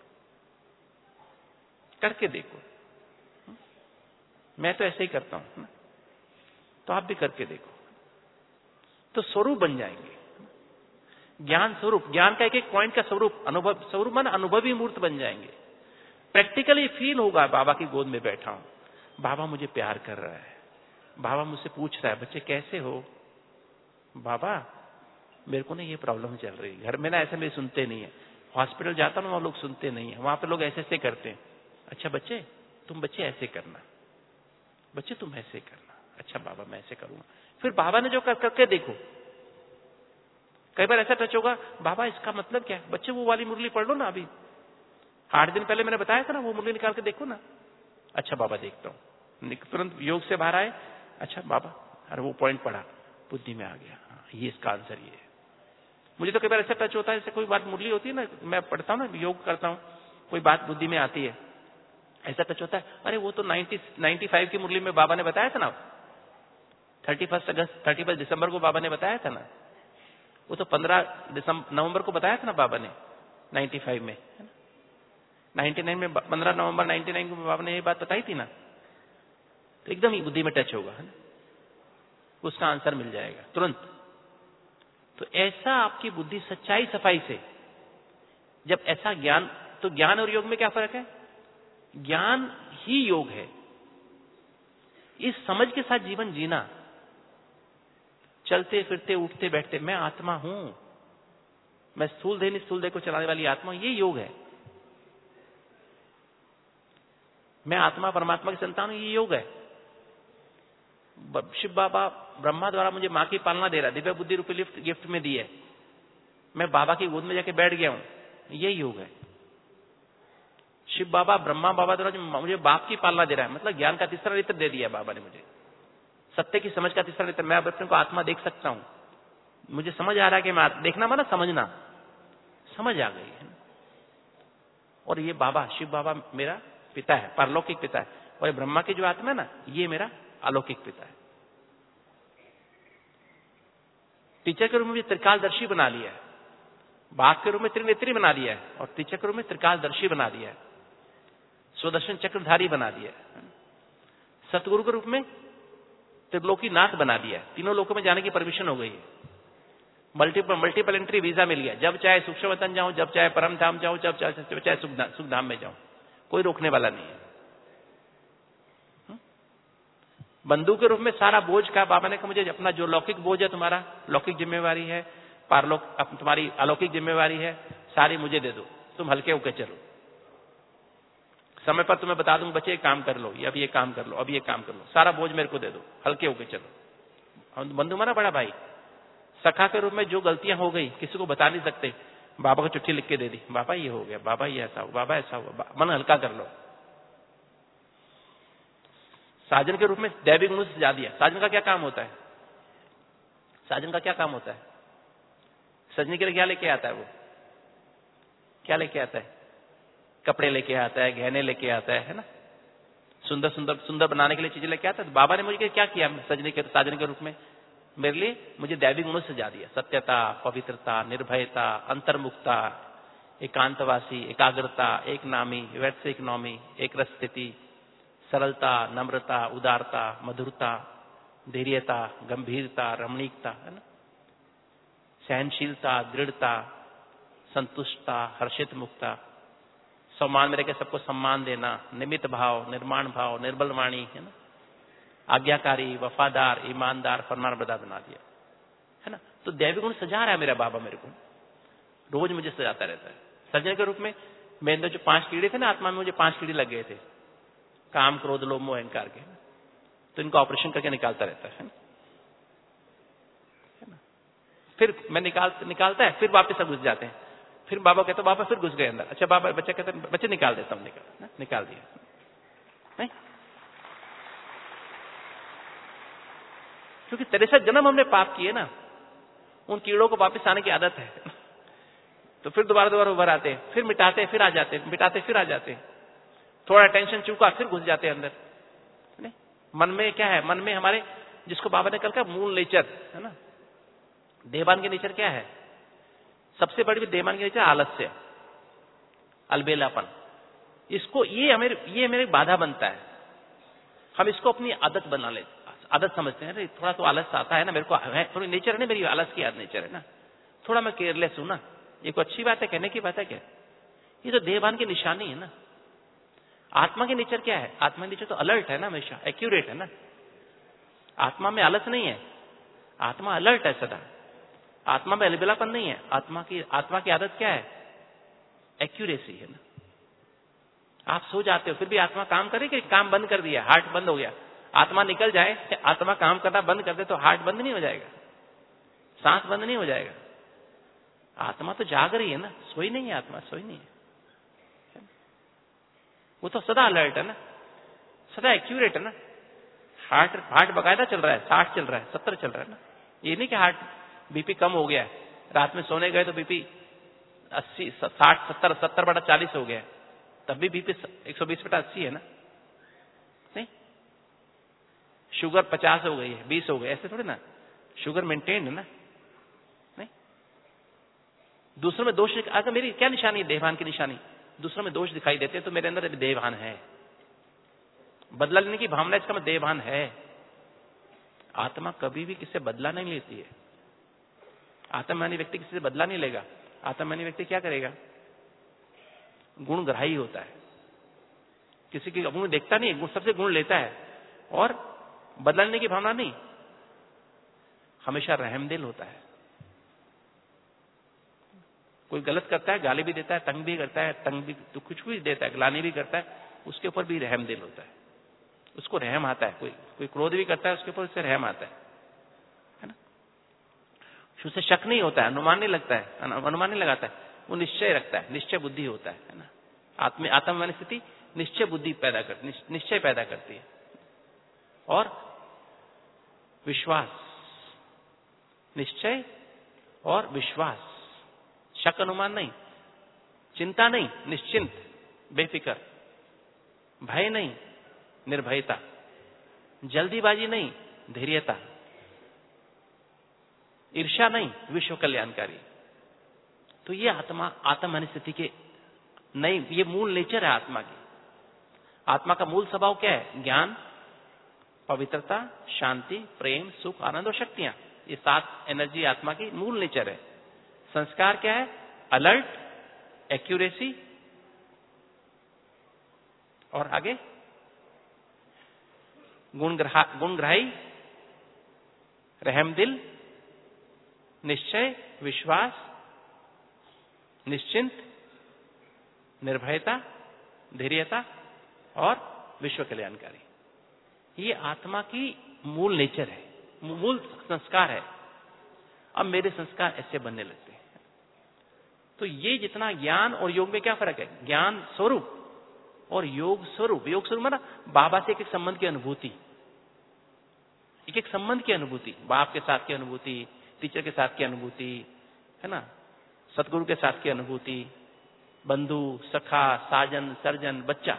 करके देखो, मैं तो ऐसे ही करता हूं, तो आप भी करके देखो, तो स्वरूप बन जाएंगे। ज्ञान स्वरूप, ज्ञान का एक एक पॉइंट का स्वरूप, अनुभव, स्वरूप मन अनुभवी मूर्त बन जाएंगे। प्रैक्टिकली फील होगा बाबा की गोद में बैठा हूं, बाबा मुझे प्यार कर रहा है, बाबा मुझसे पूछ रहा है बच्चे कैसे हो, बाबा मेरे को ना ये प्रॉब्लम चल रही है, घर में ना ऐसे मेरे सुनते नहीं है, हॉस्पिटल जाता हूं वहां लोग सुनते नहीं है, वहां पे लोग ऐसे ऐसे करते हैं। अच्छा बच्चे, तुम बच्चे ऐसे करना, बच्चे तुम ऐसे करना। अच्छा बाबा मैं ऐसे करूंगा। फिर बाबा ने जो करके देखो, कई बार ऐसा टच होगा, बाबा इसका मतलब क्या है? बच्चे वो वाली मुरली पढ़ लो ना, अभी 8 दिन पहले मैंने बताया था ना, वो मुरली निकाल के देखो ना। अच्छा बाबा देखता हूं, तुरंत योग से बाहर आए, अच्छा बाबा, अरे वो पॉइंट पढ़ा, बुद्धि में आ गया, हाँ, ये इसका आंसर ये है। मुझे तो कई बार ऐसा टच होता है, जैसे कोई बात मुरली होती है ना, मैं पढ़ता हूं ना, योग करता हूं, कोई बात बुद्धि में आती है, ऐसा टच होता है, अरे वो तो 95 की मुरली में बाबा ने बताया था ना, 31 दिसंबर को बाबा ने बताया था ना, वो तो 15 नवंबर को बताया था ना बाबा ने 95 में, 99 में 15 नवंबर 99 को बाबा ने ये बात बताई थी ना। तो एकदम ही बुद्धि में टच होगा, है ना, उसका आंसर मिल जाएगा तुरंत। तो ऐसा आपकी बुद्धि सच्चाई सफाई से, जब ऐसा ज्ञान, तो ज्ञान और योग में क्या फर्क है? ज्ञान ही योग है। इस समझ के साथ जीवन जीना, चलते फिरते उठते बैठते मैं आत्मा हूं, मैं स्थूल देह को चलाने वाली आत्मा, ये योग है। मैं आत्मा परमात्मा की संतान हूं, ये योग है। शिव बाबा ब्रह्मा द्वारा मुझे मां की पालना दे रहा, दिव्य बुद्धि रूपी लिफ्ट गिफ्ट में दी है, मैं बाबा की गोद में जाके बैठ गया हूं, ये योग है। शिव बाबा ब्रह्मा बाबा द्वारा मुझे बाप की पालना दे रहा है, मतलब ज्ञान का तीसरा नेत्र दे दिया बाबा ने मुझे, सत्य की समझ का तीसरा नेत्र। मैं अपने को आत्मा देख सकता हूं, मुझे समझ आ रहा है कि मैं देखना माना समझना, समझ आ गई है। और ये बाबा, शिव बाबा मेरा पिता है, पारलौकिक पिता है, और ब्रह्मा की जो आत्मा है ना, ये मेरा अलौकिक पिता है। टीचर के रूप में त्रिकालदर्शी बना लिया है, बाप के रूप में त्रिनेत्री बना दिया है, और टीचर के रूप में त्रिकालदर्शी बना दिया है, स्वदर्शन चक्रधारी बना दिया है। सतगुरु के रूप में त्रिलोकी नाथ बना दिया है, तीनों लोकों में जाने की परमिशन हो गई है, मल्टीपल एंट्री वीजा मिल गया, जब चाहे सूक्ष्म वतन जाऊं, जब चाहे परम धाम जाऊं, जब चाहे सुखधाम में जाऊं, कोई रोकने वाला नहीं है। बंधु के रूप में सारा बोझ का बाबा ने कहा मुझे अपना जो लौकिक बोझ है, तुम्हारा लौकिक जिम्मेवारी है, तुम्हारी अलौकिक जिम्मेवारी है, सारी मुझे दे दो, तुम हल्के होकर चलो। समय पर तुम्हें बता दूं बच्चे काम कर लो, अब ये काम कर लो, अब ये काम कर लो, सारा बोझ मेरे को दे दो, हल्के होकर चलो। बंधु माना बड़ा भाई, सखा के रूप में जो गलतियां हो गई किसी को बता नहीं सकते, बाबा को चिट्ठी लिख के दे दी, बाबा ये हो गया, बाबा ये ऐसा हुआ, बाबा ऐसा हुआ, मन हल्का कर लो। साजन के रूप में दैविक गुण सजा दिया। साजन का क्या काम होता है? साजन का क्या काम होता है? सजने के लिए क्या लेके आता है? वो क्या लेके आता है? कपड़े लेके आता है, गहने लेके आता है ना, सुंदर सुंदर सुंदर बनाने के लिए चीजें लेके आता है। तो बाबा ने मुझे क्या किया साजन के रूप में? मेरे लिए मुझे दैविक गुणों से सजा दिया। सत्यता, पवित्रता, निर्भयता, अंतर्मुखता, एकांतवासी, एकाग्रता, एक नामी, व्यर्थ एक नौमी, एक रस स्थिति, सरलता, नम्रता, उदारता, मधुरता, धैर्यता, गंभीरता, रमणीकता, है ना, सहनशीलता, दृढ़ता, संतुष्टता, हर्षित मुक्ता, सम्मान में रहकर सबको सम्मान देना, निमित्त भाव, निर्माण भाव, निर्बल वाणी, है ना, आज्ञाकारी, वफादार, ईमानदार, फरमानबरदार बना दिया, है ना। तो दैविक गुण सजा रहा है मेरा बाबा, मेरे को रोज मुझे सजाता रहता है। सजने के रूप में मेरे अंदर जो 5 कीड़े थे ना, आत्मा में मुझे 5 कीड़े लग गए थे, काम, क्रोध, लोभ, मोह, अहंकार के, तो इनको ऑपरेशन करके निकालता रहता है ना। फिर मैं निकालता है, फिर वापस घुस जाते हैं। फिर बाबा कहते बाबा फिर घुस गए अंदर। अच्छा बाबा, बच्चा कहते बच्चे निकाल देता हूं, निकाल दिया नहीं, क्योंकि 63 जन्म हमने पाप किए ना, उन कीड़ों को वापस आने की आदत है। तो फिर दोबारा उभर आते हैं, फिर मिटाते हैं, फिर आ जाते हैं, मिटाते फिर आ जाते हैं। थोड़ा टेंशन चूका, फिर घुस जाते हैं अंदर। नहीं, मन में क्या है? मन में हमारे, जिसको बाबा ने कल कहा मूल नेचर है ना, देवान के नेचर क्या है? सबसे बड़ी देवान की नेचर आलस्य, अलबेलापन। इसको ये मेरे बाधा बनता है। हम इसको अपनी आदत बना लेते, आदत समझते हैं। थोड़ा तो आलस आता है ना मेरे को, है थोड़ी नेचर है ना मेरी, आलस की आदत नेचर है ना, थोड़ा मैं केयरलेस हूं ना। ये कोई अच्छी बात है? कहने की बात है क्या? ये तो देवान की निशानी है ना। आत्मा की नेचर क्या है? आत्मा की नेचर तो अलर्ट है ना, हमेशा एक्यूरेट है ना। आत्मा में आलस नहीं है, आत्मा अलर्ट है सदा। आत्मा में अलबेलापन नहीं है। आत्मा की आदत क्या है? एक्यूरेसी है ना। आप सो जाते हो फिर भी आत्मा काम करे कि काम बंद कर दिया, हार्ट बंद हो गया। आत्मा निकल जाए, आत्मा काम करना बंद कर दे तो हार्ट बंद नहीं हो जाएगा, सांस बंद नहीं हो जाएगा। आत्मा तो जाग रही है ना, सोई नहीं है आत्मा, सोई नहीं है। वो तो सदा अलर्ट है ना, सदा एक्यूरेट है ना। हार्ट बकायदा चल रहा है, 60 चल रहा है, 70 चल रहा है ना। ये नहीं कि हार्ट बीपी कम हो गया है, रात में सोने गए तो बीपी 80, 60, 70/40 हो गया, तब भी बीपी 120/80 है ना। नहीं, शुगर 50 हो गई है, 20 हो गई, ऐसे थोड़ी ना, शुगर मेंटेन है ना। नहीं, दूसरों में दोष, अगर मेरी क्या निशानी है? देवान की निशानी। दूसरों में दोष दिखाई देते हैं तो मेरे अंदर देवान है, बदला लेने की भावना, इसका मतलब देवान है। आत्मा कभी भी किससे बदला नहीं लेती है। आत्मज्ञानी व्यक्ति किसी से बदला नहीं लेगा। आत्मज्ञानी व्यक्ति क्या करेगा? गुणग्राही होता है, किसी के गुण देखता नहीं है, सबसे गुण लेता है, और बदला लेने की भावना नहीं, हमेशा रहमदिल होता है। कोई गलत करता है गाली भी देता है, तंग भी करता है, तंग भी तो कुछ भी देता है, ग्लानि भी करता है, उसके ऊपर भी रहमदिल होता है, उसको रहम आता है। कोई क्रोध भी करता है, उसके ऊपर उससे रहम आता है ना। उससे शक नहीं होता है, अनुमान नहीं लगता है, अनुमान नहीं लगाता है, वो निश्चय रखता है, निश्चय बुद्धि होता है ना। आत्मज्ञानी स्थिति निश्चय बुद्धि पैदा करती, निश्चय पैदा करती है, और विश्वास, निश्चय और विश्वास, शक अनुमान नहीं, चिंता नहीं, निश्चिंत, बेफिक्र, भय नहीं, निर्भयता, जल्दीबाजी नहीं, धैर्यता, ईर्ष्या नहीं, विश्व कल्याणकारी। तो ये आत्मज्ञानी स्थिति के नई, ये मूल नेचर है आत्मा की। आत्मा का मूल स्वभाव क्या है? ज्ञान, पवित्रता, शांति, प्रेम, सुख, आनंद और शक्तियां। ये 7 एनर्जी आत्मा की मूल नेचर है। संस्कार क्या है? अलर्ट, एक्यूरेसी, और आगे गुणग्राही, रहमदिल, निश्चय, विश्वास, निश्चिंत, निर्भयता, धैर्यता और विश्व कल्याणकारी। ये आत्मा की मूल नेचर है, मूल संस्कार है। अब मेरे संस्कार ऐसे बनने लगते हैं। तो ये जितना ज्ञान और योग में क्या फर्क है? ज्ञान स्वरूप और योग स्वरूप। योग स्वरूप ना बाबा से एक संबंध की अनुभूति, एक संबंध की अनुभूति, बाप के साथ की अनुभूति, टीचर के साथ की अनुभूति, है ना, सतगुरु के साथ की अनुभूति, बंधु, सखा, साजन, सर्जन, बच्चा,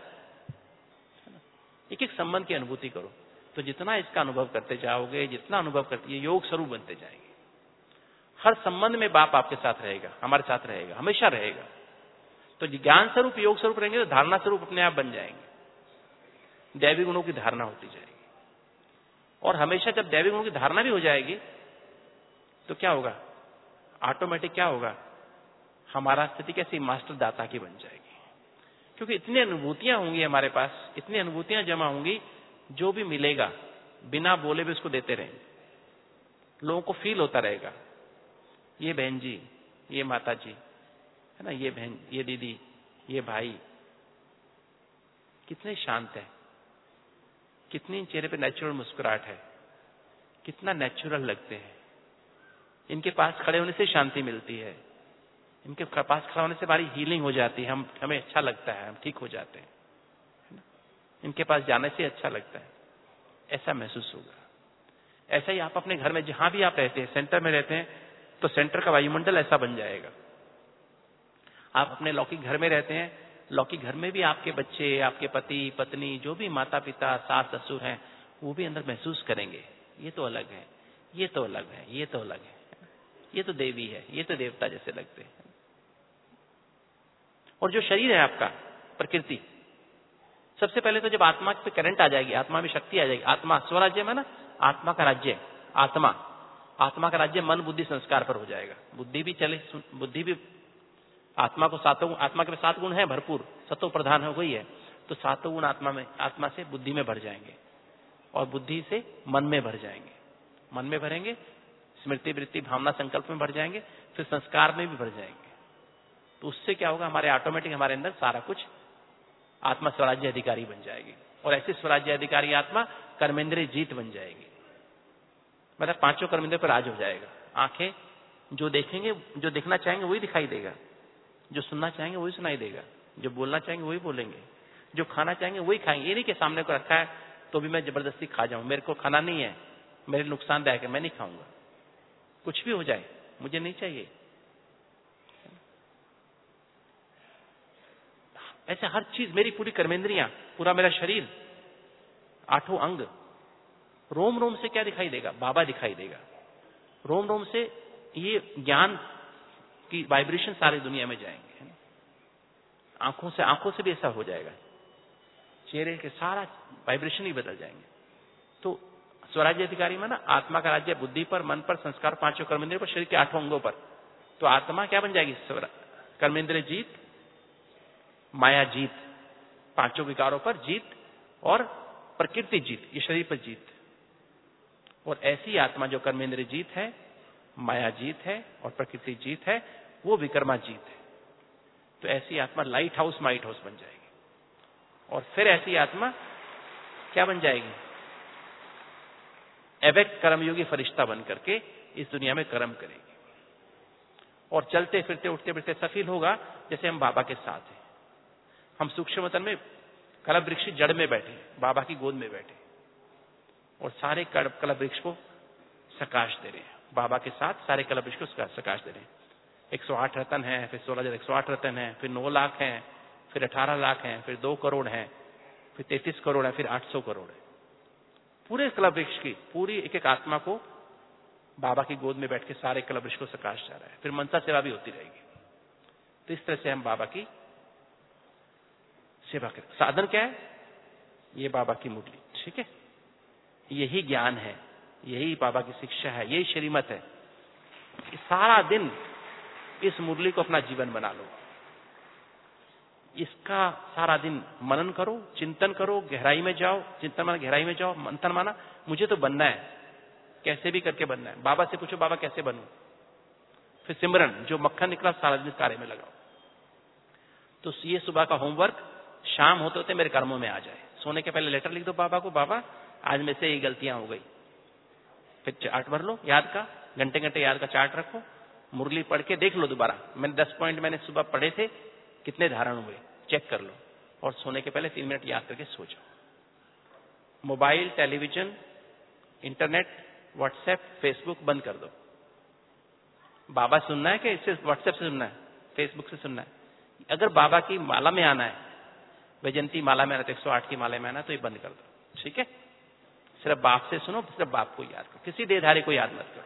एक संबंध की अनुभूति करो। तो जितना इसका अनुभव करते जाओगे, जितना अनुभव करते, ये योग स्वरूप बनते जाएंगे। हर संबंध में बाप आपके साथ रहेगा, हमारे साथ रहेगा, हमेशा रहेगा। तो ज्ञान स्वरूप, योग स्वरूप रहेंगे तो धारणा स्वरूप अपने आप बन जाएंगे। दैवी गुणों की धारणा होती जाएगी। और हमेशा जब दैवी गुणों की धारणा भी हो जाएगी तो क्या होगा? ऑटोमेटिक क्या होगा? हमारा स्थिति कैसी? मास्टर दाता की बन जाएगी। क्योंकि इतनी अनुभूतियां होंगी हमारे पास, इतनी अनुभूतियां जमा होंगी, जो भी मिलेगा बिना बोले भी उसको देते रहेंगे। लोगों को फील होता रहेगा, ये बहन जी, ये माता जी, है ना, ये बहन, ये दीदी, ये भाई कितने शांत है, कितनी चेहरे पे नेचुरल मुस्कुराहट है, कितना नेचुरल लगते हैं। इनके पास खड़े होने से शांति मिलती है, इनके पास खड़ा होने से हमारी हीलिंग हो जाती है, हमें अच्छा लगता है, हम ठीक हो जाते हैं। इनके पास जाने से अच्छा लगता है, ऐसा महसूस होगा। ऐसा ही आप अपने घर में जहां भी आप रहते हैं, सेंटर में रहते हैं, तो सेंटर का वायुमंडल ऐसा बन जाएगा। आप अपने लौकिक घर में रहते हैं, लौकिक घर में भी आपके बच्चे, आपके पति पत्नी, जो भी माता पिता, सास ससुर हैं, वो भी अंदर महसूस करेंगे, ये तो अलग है, ये तो अलग है, ये तो अलग है, ये तो देवी है, ये तो देवता जैसे लगते हैं। और जो शरीर है आपका, प्रकृति, सबसे पहले तो जब आत्मा पे करंट आ जाएगी, आत्मा में शक्ति आ जाएगी, आत्मा स्वराज्य में ना, आत्मा का राज्य, आत्मा का राज्य मन बुद्धि संस्कार पर हो जाएगा। बुद्धि भी चले, बुद्धि भी, आत्मा को सातों, आत्मा के 7 गुण है भरपूर, सतो प्रधान हो गई है, तो 7 गुण आत्मा में, आत्मा से बुद्धि में भर जाएंगे और बुद्धि से मन में भर जाएंगे। मन में भरेंगे, स्मृति वृत्ति भावना संकल्प में भर जाएंगे, फिर संस्कार में भी भर जाएंगे। तो उससे क्या होगा? हमारे ऑटोमेटिक हमारे अंदर सारा कुछ आत्मा स्वराज्य अधिकारी बन जाएगी। और ऐसी स्वराज्य अधिकारी आत्मा कर्मेंद्रिय जीत बन जाएगी। मतलब 5 कर्मेंद्रियों पर राज हो जाएगा। आंखें जो देखेंगे, जो देखना चाहेंगे वही दिखाई देगा, जो सुनना चाहेंगे वही सुनाई देगा, जो बोलना चाहेंगे वही बोलेंगे, जो खाना चाहेंगे वही खाएंगे। ये नहीं कि सामने को रखा है तो भी मैं जबरदस्ती खा जाऊं, मेरे को खाना नहीं है, मेरे नुकसानदायक है, मैं नहीं खाऊंगा, कुछ भी हो जाए मुझे नहीं चाहिए। ऐसे हर चीज, मेरी पूरी कर्मेंद्रियां, पूरा मेरा शरीर, 8 अंग, रोम रोम से क्या दिखाई देगा? बाबा दिखाई देगा। रोम रोम से ये ज्ञान की वाइब्रेशन सारी दुनिया में जाएंगे, है ना? आंखों से भी ऐसा हो जाएगा, चेहरे के सारा वाइब्रेशन ही बदल जाएंगे। तो स्वराज्य अधिकारी में ना, आत्मा का राज्य बुद्धि पर, मन पर, संस्कार, 5 कर्मेंद्रियों पर, शरीर के 8 अंगों पर। तो आत्मा क्या बन जाएगी? कर्मेंद्रिय जीत, माया जीत, 5 विकारों पर जीत और प्रकृति जीत, ये शरीर पर जीत। और ऐसी आत्मा जो कर्मेंद्रिय जीत है, माया जीत है और प्रकृति जीत है, वो विकर्मा जीत है। तो ऐसी आत्मा लाइट हाउस माइट हाउस बन जाएगी। और फिर ऐसी आत्मा क्या बन जाएगी? एवेक कर्मयोगी फरिश्ता बन करके इस दुनिया में कर्म करेगी और चलते फिरते उठते बैठते ऐसा फील होगा जैसे हम बाबा के साथ हैं। हम सूक्ष्म तन में कलप वृक्ष जड़ में बैठे, बाबा की गोद में बैठे और सारे कलप वृक्ष को सकाश दे रहे हैं। बाबा के साथ सारे कलप वृक्ष को सकाश दे रहे हैं। 108 रतन है, फिर 16,108 रतन है, फिर 9 लाख हैं, फिर 18 लाख हैं, फिर 2 करोड़ हैं, फिर 33 करोड़ है, फिर 800 करोड़ है। पूरे कलप वृक्ष की पूरी एक एक आत्मा को बाबा की गोद में बैठ के सारे कलप वृक्ष को सकाश जा रहा है। फिर मनसा सेवा भी होती रहेगी। तो इस तरह से हम बाबा की सेवा करें। साधन क्या है? ये बाबा की मुरली, ठीक है? यही ज्ञान है, यही बाबा की शिक्षा है, यही श्रीमत है। सारा दिन इस मुरली को अपना जीवन बना लो। इसका सारा दिन मनन करो, चिंतन करो, गहराई में जाओ, चिंतन माना गहराई में जाओ, मंथन माना मुझे तो बनना है, कैसे भी करके बनना है। बाबा से पूछो बाबा कैसे बनूं, फिर सिमरन, जो मक्खन निकला सारा दिन कार्य में लगाओ। तो ये सुबह का होमवर्क, शाम होते होते मेरे कर्मों में आ जाए। सोने के पहले लेटर लिख दो बाबा को, बाबा आज में से ये गलतियां हो गई। फिर चार्ट भर लो याद का, घंटे घंटे याद का चार्ट रखो, मुरली पढ़ के देख लो दोबारा, मैंने 10 पॉइंट मैंने सुबह पढ़े थे, कितने धारण हुए चेक कर लो, और सोने के पहले 3 मिनट याद करके सो जाओ। Mobile, television, internet, WhatsApp, Facebook बंद कर दो। बाबा सुनना है कि इससे व्हाट्सएप से सुनना है, फेसबुक से सुनना है? अगर बाबा की माला में आना है, वैजयंती माला में आना है, 108 की माला में आना है, तो ये बंद कर दो। ठीक है, सिर्फ बाप से सुनो, सिर्फ बाप को याद करो, किसी देहधारी को याद मत करो।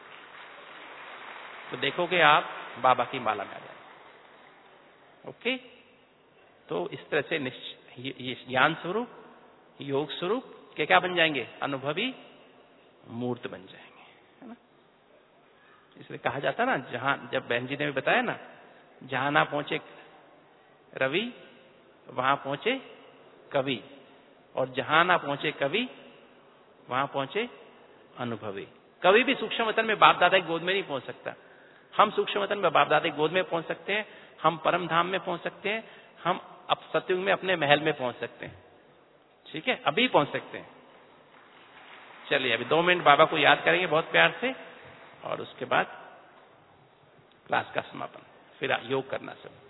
तो देखोगे आप बाबा की माला में आ जाए। ओके, तो इस तरह से ये ज्ञान स्वरूप, योग स्वरूप के क्या बन जाएंगे? अनुभवी मूर्त बन जाएंगे, है ना। इसलिए कहा जाता ना, जहां, जब बहन जी ने भी बताया ना, जहां ना पहुंचे रवि वहां पहुंचे कवि, और जहां ना पहुंचे कवि वहां पहुंचे अनुभवी। कवि भी सूक्ष्म वतन में बाप दादा की गोद में नहीं पहुंच सकता। हम सूक्ष्म वतन में बाप दादा की गोद में पहुंच सकते हैं, हम परम धाम में पहुंच सकते हैं, हम अब सतयुग में अपने महल में पहुंच सकते हैं। ठीक है, अभी पहुंच सकते हैं। चलिए अभी 2 मिनट बाबा को याद करेंगे बहुत प्यार से, और उसके बाद क्लास का समापन, फिर योग करना सब।